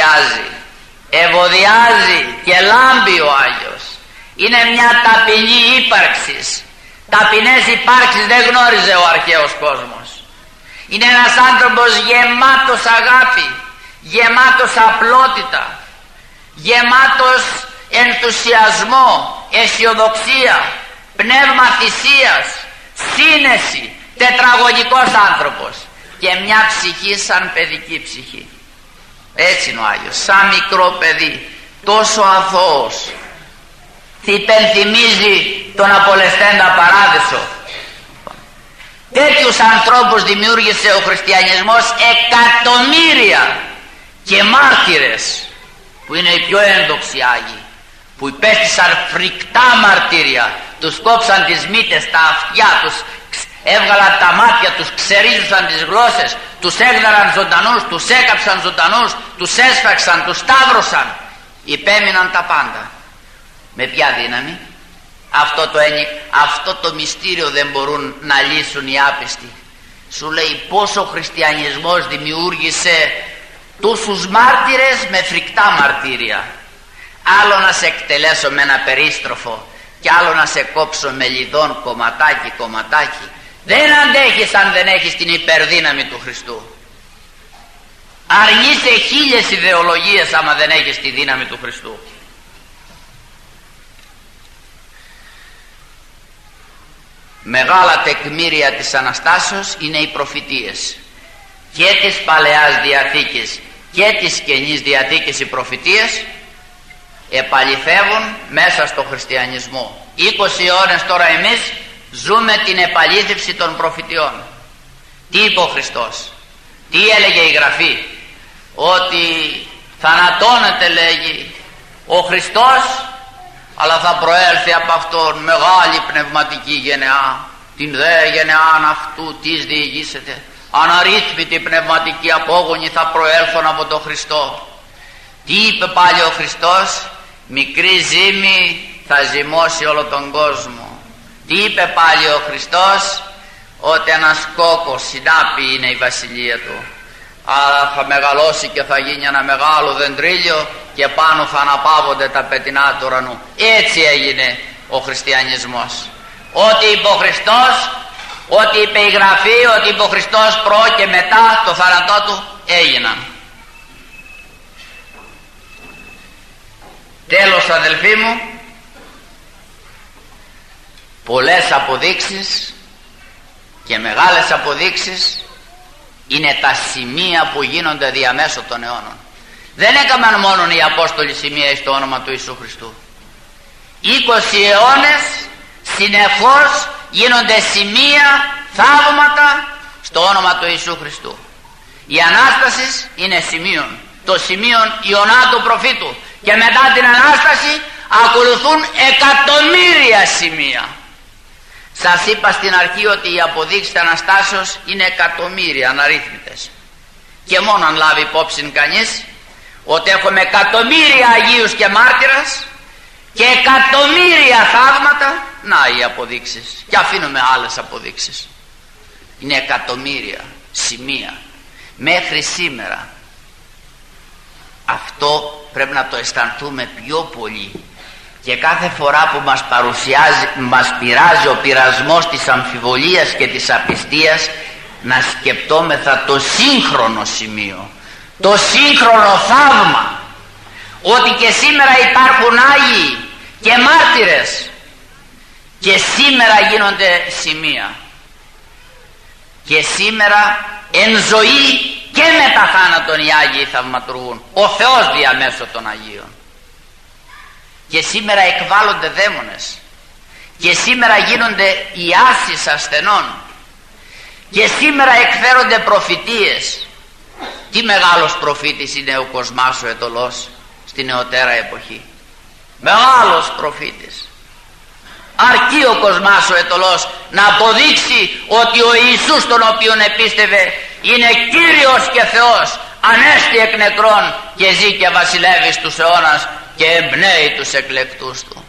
ευωδιάζει και λάμπει ο Άγιος. Είναι μια ταπεινή ύπαρξης. Ταπεινές υπάρξεις δεν γνώριζε ο αρχαίος κόσμος. Είναι ένας άνθρωπος γεμάτος αγάπη, γεμάτος απλότητα, γεμάτος ενθουσιασμό, αισιοδοξία, πνεύμα θυσίας, σύνεση, τετραγωνικός άνθρωπος και μια ψυχή σαν παιδική ψυχή. Έτσι είναι ο Άγιος, σαν μικρό παιδί, τόσο αθώος. Υπενθυμίζει τον απολεσθέντα παράδεισο. Τέτοιους ανθρώπους δημιούργησε ο χριστιανισμός, εκατομμύρια, και μάρτυρες που είναι οι πιο ένδοξοι Άγιοι, που υπέστησαν φρικτά μαρτύρια. Τους κόψαν τις μύτες, τα αυτιά τους, έβγαλαν τα μάτια τους, ξερίζουσαν τις γλώσσες, τους έγδαραν ζωντανούς, τους έκαψαν ζωντανούς, τους έσφαξαν, τους σταύρωσαν, υπέμειναν τα πάντα. Με ποια δύναμη? Αυτό το μυστήριο δεν μπορούν να λύσουν οι άπιστοι. Σου λέει πως ο χριστιανισμός δημιούργησε τόσους μάρτυρες με φρικτά μαρτύρια. Άλλο να σε εκτελέσω με ένα περίστροφο και άλλο να σε κόψω με λιδόν κομματάκι. Δεν αντέχεις αν δεν έχεις την υπερδύναμη του Χριστού. Αρνείσαι χίλιες ιδεολογίες άμα δεν έχεις τη δύναμη του Χριστού. Μεγάλα τεκμήρια της Αναστάσεως είναι οι προφητείες, και της Παλαιάς Διαθήκης και της Καινής Διαθήκης. Οι προφητείες επαληθεύουν μέσα στο χριστιανισμό. 20 αιώνες τώρα εμείς ζούμε την επαλήθευση των προφητιών. Τι είπε ο Χριστός, τι έλεγε η Γραφή? Ότι θανατώνεται, λέγει, ο Χριστός, αλλά θα προέλθει από αυτόν μεγάλη πνευματική γενεά. Την δε γενεάν αυτού της διηγήσετε. Αναρρύθμιτοι πνευματικοί απόγονοι θα προέλθουν από τον Χριστό. Τι είπε πάλι ο Χριστός? Μικρή ζύμη θα ζυμώσει όλο τον κόσμο. Τι είπε πάλι ο Χριστός? Ότι ένας κόκκος συνάπη είναι η βασιλεία του. αλλά θα μεγαλώσει και θα γίνει ένα μεγάλο δεντρίλιο και πάνω θα αναπαύονται τα πετεινά του ουρανού. Έτσι έγινε ο χριστιανισμός. Ό,τι είπε ο Χριστός, ό,τι είπε η Γραφή, ό,τι είπε ο Χριστός προ και μετά το θάνατό του, έγιναν. Τέλος, αδελφοί μου, πολλές αποδείξεις και μεγάλες αποδείξεις είναι τα σημεία που γίνονται διαμέσω των αιώνων. Δεν έκαναν μόνο οι Απόστολοι σημεία στο όνομα του Ιησού Χριστού. 20 αιώνες συνεχώς γίνονται σημεία, θαύματα στο όνομα του Ιησού Χριστού. Η Ανάσταση είναι σημείον, το σημείον Ιωνά του προφήτου, και μετά την Ανάσταση ακολουθούν εκατομμύρια σημεία. Σας είπα στην αρχή ότι οι αποδείξεις Αναστάσεως είναι εκατομμύρια, αναρρύθμιτες. Και μόνο αν λάβει υπόψη κανείς ότι έχουμε εκατομμύρια Αγίους και μάρτυρας και εκατομμύρια θαύματα, να οι αποδείξεις, και αφήνουμε άλλες αποδείξεις. Είναι εκατομμύρια σημεία μέχρι σήμερα. Αυτό πρέπει να το αισθανθούμε πιο πολύ, και κάθε φορά που μας πειράζει ο πειρασμός της αμφιβολίας και της απιστίας, να σκεπτόμεθα το σύγχρονο σημείο, το σύγχρονο θαύμα, ότι και σήμερα υπάρχουν Άγιοι και μάρτυρες και σήμερα γίνονται σημεία, και σήμερα εν ζωή και μετά θάνατον οι Άγιοι θαυματουργούν, ο Θεός διαμέσω των Αγίων. Και σήμερα εκβάλλονται δαίμονες, και σήμερα γίνονται ιάσεις ασθενών, και σήμερα εκφέρονται προφητείες. Τι μεγάλος προφήτης είναι ο Κοσμάς ο Αιτωλός στη νεωτέρα εποχή. Μεγάλος προφήτης. Αρκεί ο Κοσμάς ο Αιτωλός να αποδείξει ότι ο Ιησούς, τον οποίον επίστευε, είναι Κύριος και Θεός, ανέστη εκ νεκρών και ζει και βασιλεύει στους αιώνας και εμπνέει τους εκλεκτούς του.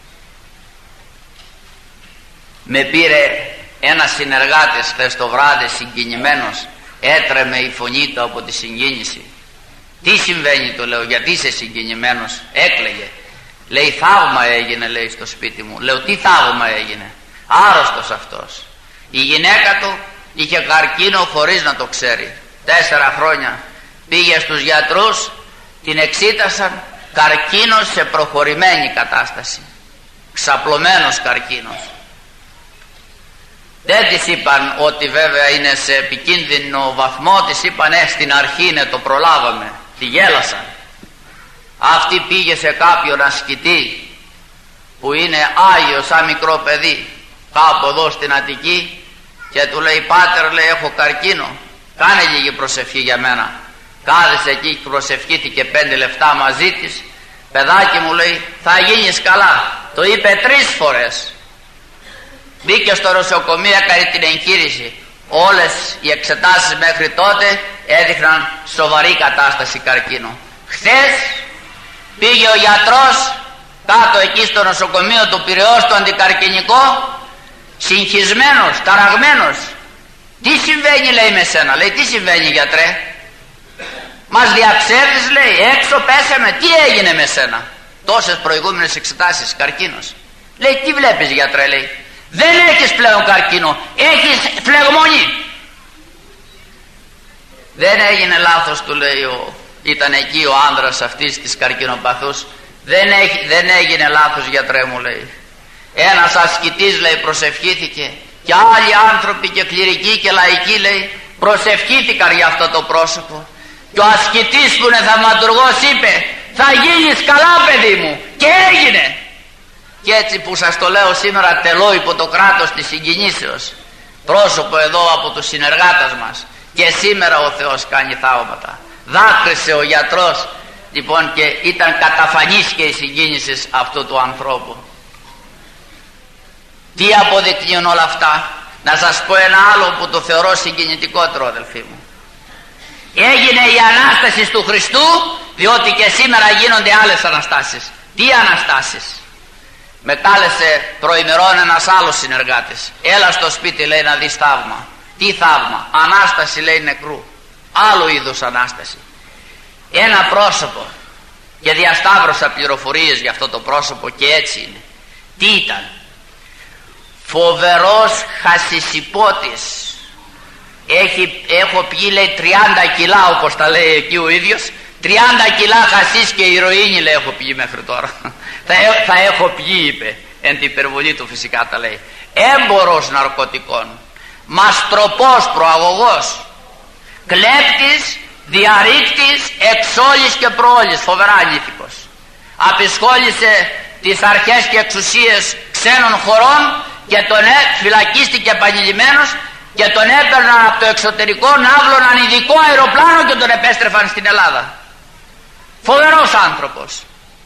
Με πήρε ένας συνεργάτης χθες το βράδυ συγκινημένος, έτρεμε η φωνή του από τη συγκίνηση. Τι συμβαίνει, του λέω, γιατί είσαι συγκινημένος? Έκλαιγε. Λέει, θαύμα έγινε, λέει, στο σπίτι μου. Λέω, τι θαύμα έγινε? Άρρωστος αυτός. Η γυναίκα του είχε καρκίνο χωρίς να το ξέρει. 4 χρόνια. Πήγε στους γιατρούς, την εξήτασαν, καρκίνος σε προχωρημένη κατάσταση. Ξαπλωμένος καρκίνος. Δεν της είπαν ότι βέβαια είναι σε επικίνδυνο βαθμό, της είπαν στην αρχή είναι, το προλάβαμε. Τη γέλασαν. Αυτή πήγε σε κάποιον ασκητή που είναι Άγιος σαν μικρό παιδί, κάπου εδώ στην Αττική, και του λέει, πάτερ, λέει, έχω καρκίνο, κάνε λίγη προσευχή για μένα. Κάθεσε εκεί, προσευχήθηκε 5 λεπτά μαζί της. Παιδάκι μου, λέει, θα γίνεις καλά. Το είπε 3 φορές. Μπήκε στο νοσοκομείο, έκανε την εγχείρηση. Όλες οι εξετάσεις μέχρι τότε έδειχναν σοβαρή κατάσταση καρκίνου. Χθες πήγε ο γιατρός κάτω εκεί στο νοσοκομείο του Πειραιώς, στο αντικαρκινικό, συγχυσμένος, ταραγμένος. Τι συμβαίνει, λέει, με σένα? Λέει, τι συμβαίνει, γιατρέ? Μας διαψεύδεις, λέει, έξω πέσαμε, τι έγινε με σένα? Τόσες προηγούμενες εξετάσεις, καρκίνος. Λέει, τι βλέπεις, γιατρέ? Λέει, δεν έχεις πλέον καρκίνο, έχεις φλεγμονή. Δεν έγινε λάθος, του λέει, ήταν εκεί ο άνδρας αυτής της καρκινοπαθούς. Δεν έγινε λάθος, γιατρέ μου, λέει. Ένας ασκητής, λέει, προσευχήθηκε, και άλλοι άνθρωποι και κληρικοί και λαϊκοί, λέει, προσευχήθηκαν για αυτό το πρόσωπο. Και ο ασκητής που είναι θαυματουργός είπε, θα γίνεις καλά, παιδί μου, και έγινε. Και έτσι που σας το λέω σήμερα, τελώ υπό το κράτος της συγκινήσεως, πρόσωπο εδώ από τους συνεργάτες μας, και σήμερα ο Θεός κάνει θαύματα. Δάκρυσε ο γιατρός, λοιπόν, και ήταν καταφανής και η συγκίνηση αυτού του ανθρώπου. Τι αποδεικνύουν όλα αυτά? Να σας πω ένα άλλο που το θεωρώ συγκινητικότερο, αδελφοί μου. Έγινε η Ανάσταση του Χριστού, διότι και σήμερα γίνονται άλλες Αναστάσεις. Τι Αναστάσεις? Με κάλεσε προημερών ένας άλλος συνεργάτης. Έλα στο σπίτι, λέει, να δεις θαύμα. Τι θαύμα? Ανάσταση, λέει, νεκρού. Άλλο είδους Ανάσταση. Ένα πρόσωπο, και διασταύρωσα πληροφορίες για αυτό το πρόσωπο και έτσι είναι. Τι ήταν? Φοβερός χασισιπότης. Έχω πιει, λέει, 30 κιλά, όπως τα λέει εκεί ο ίδιος. 30 κιλά χασίς και ηρωίνη, λέει, έχω πιει μέχρι τώρα. θα έχω πιει, είπε, εν την υπερβολή του φυσικά τα λέει. Έμπορος ναρκωτικών, μαστροπός, προαγωγός, κλέπτης, διαρρήκτης, εξόλης και προόλης, φοβερά ανήθικος. Απεισχόλησε τις αρχές και εξουσίες ξένων χωρών και τον φυλακίστηκε επανειλημμένος και τον έπαιρναν από το εξωτερικό, ναύλωναν ειδικό αεροπλάνο και τον επέστρεφαν στην Ελλάδα. Φοβερός άνθρωπος.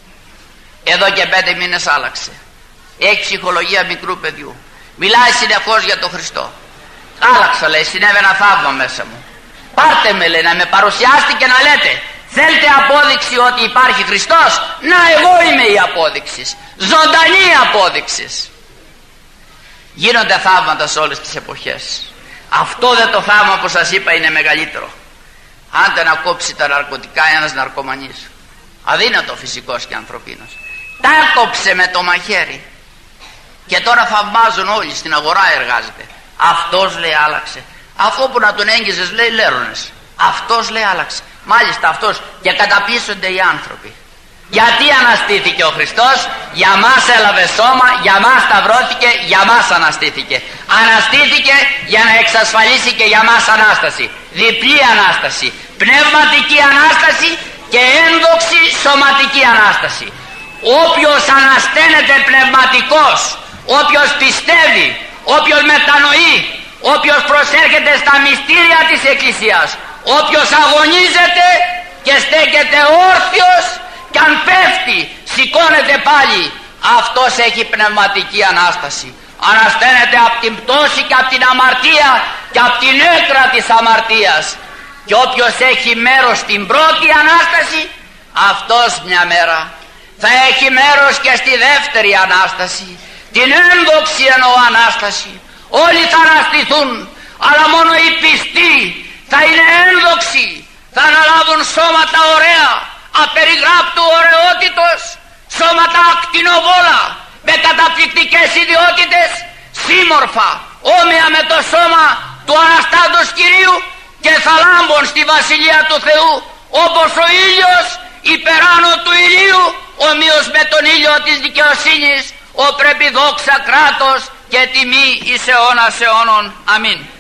Εδώ και 5 μήνες άλλαξε. Έχει ψυχολογία μικρού παιδιού. Μιλάει συνεχώς για τον Χριστό. Άλλαξα, λέει, συνέβη ένα θαύμα μέσα μου. Πάρτε με, λέει, να με παρουσιάσετε και να λέτε, θέλετε απόδειξη ότι υπάρχει Χριστός? Να, εγώ είμαι η απόδειξη. Ζωντανή απόδειξη. Γίνονται θαύματα σε όλες τις εποχές. Αυτό δεν το θαύμα που σας είπα είναι μεγαλύτερο. Άντε να κόψει τα ναρκωτικά ένας ναρκωμανής. Αδύνατο φυσικός και ανθρωπίνος. Τα κόψε με το μαχαίρι. Και τώρα θαυμάζουν όλοι, στην αγορά εργάζεται. Αυτός, λέει, άλλαξε. Αυτό που να τον έγγιζες, λέει, λέρονες. Αυτός, λέει, άλλαξε. Μάλιστα αυτός. Και καταπίσονται οι άνθρωποι. Γιατί αναστήθηκε ο Χριστός? Για μας έλαβε σώμα, για μας σταυρώθηκε, για μας αναστήθηκε. Αναστήθηκε για να εξασφαλίσει και για μας Ανάσταση. Διπλή Ανάσταση. Πνευματική Ανάσταση και ένδοξη σωματική Ανάσταση. Όποιος ανασταίνεται πνευματικός, όποιος πιστεύει, όποιος μετανοεί, όποιος προσέρχεται στα μυστήρια της Εκκλησίας, όποιος αγωνίζεται και στέκεται όρθιος, κι αν πέφτει σηκώνεται πάλι, αυτός έχει πνευματική Ανάσταση. Ανασταίνεται από την πτώση και από την αμαρτία και από την έκρα της αμαρτίας. Και όποιος έχει μέρος στην πρώτη Ανάσταση, αυτός μια μέρα θα έχει μέρος και στη δεύτερη Ανάσταση, την ένδοξη εννοώ Ανάσταση. Όλοι θα αναστηθούν, αλλά μόνο οι πιστοί θα είναι ένδοξοι, θα αναλάβουν σώματα ωραία, απεριγράπτου ωραιότητος, σώματα ακτινοβόλα, με καταπληκτικές ιδιότητες, σύμμορφα, όμοια με το σώμα του Αναστάντος Κυρίου, και θα λάμπουν στη Βασιλεία του Θεού, όπως ο ήλιος υπεράνω του ηλίου, ομοίως με τον ήλιο της δικαιοσύνης, ο πρέπει δόξα κράτος και τιμή εις αιώνας αιώνων. Αμήν.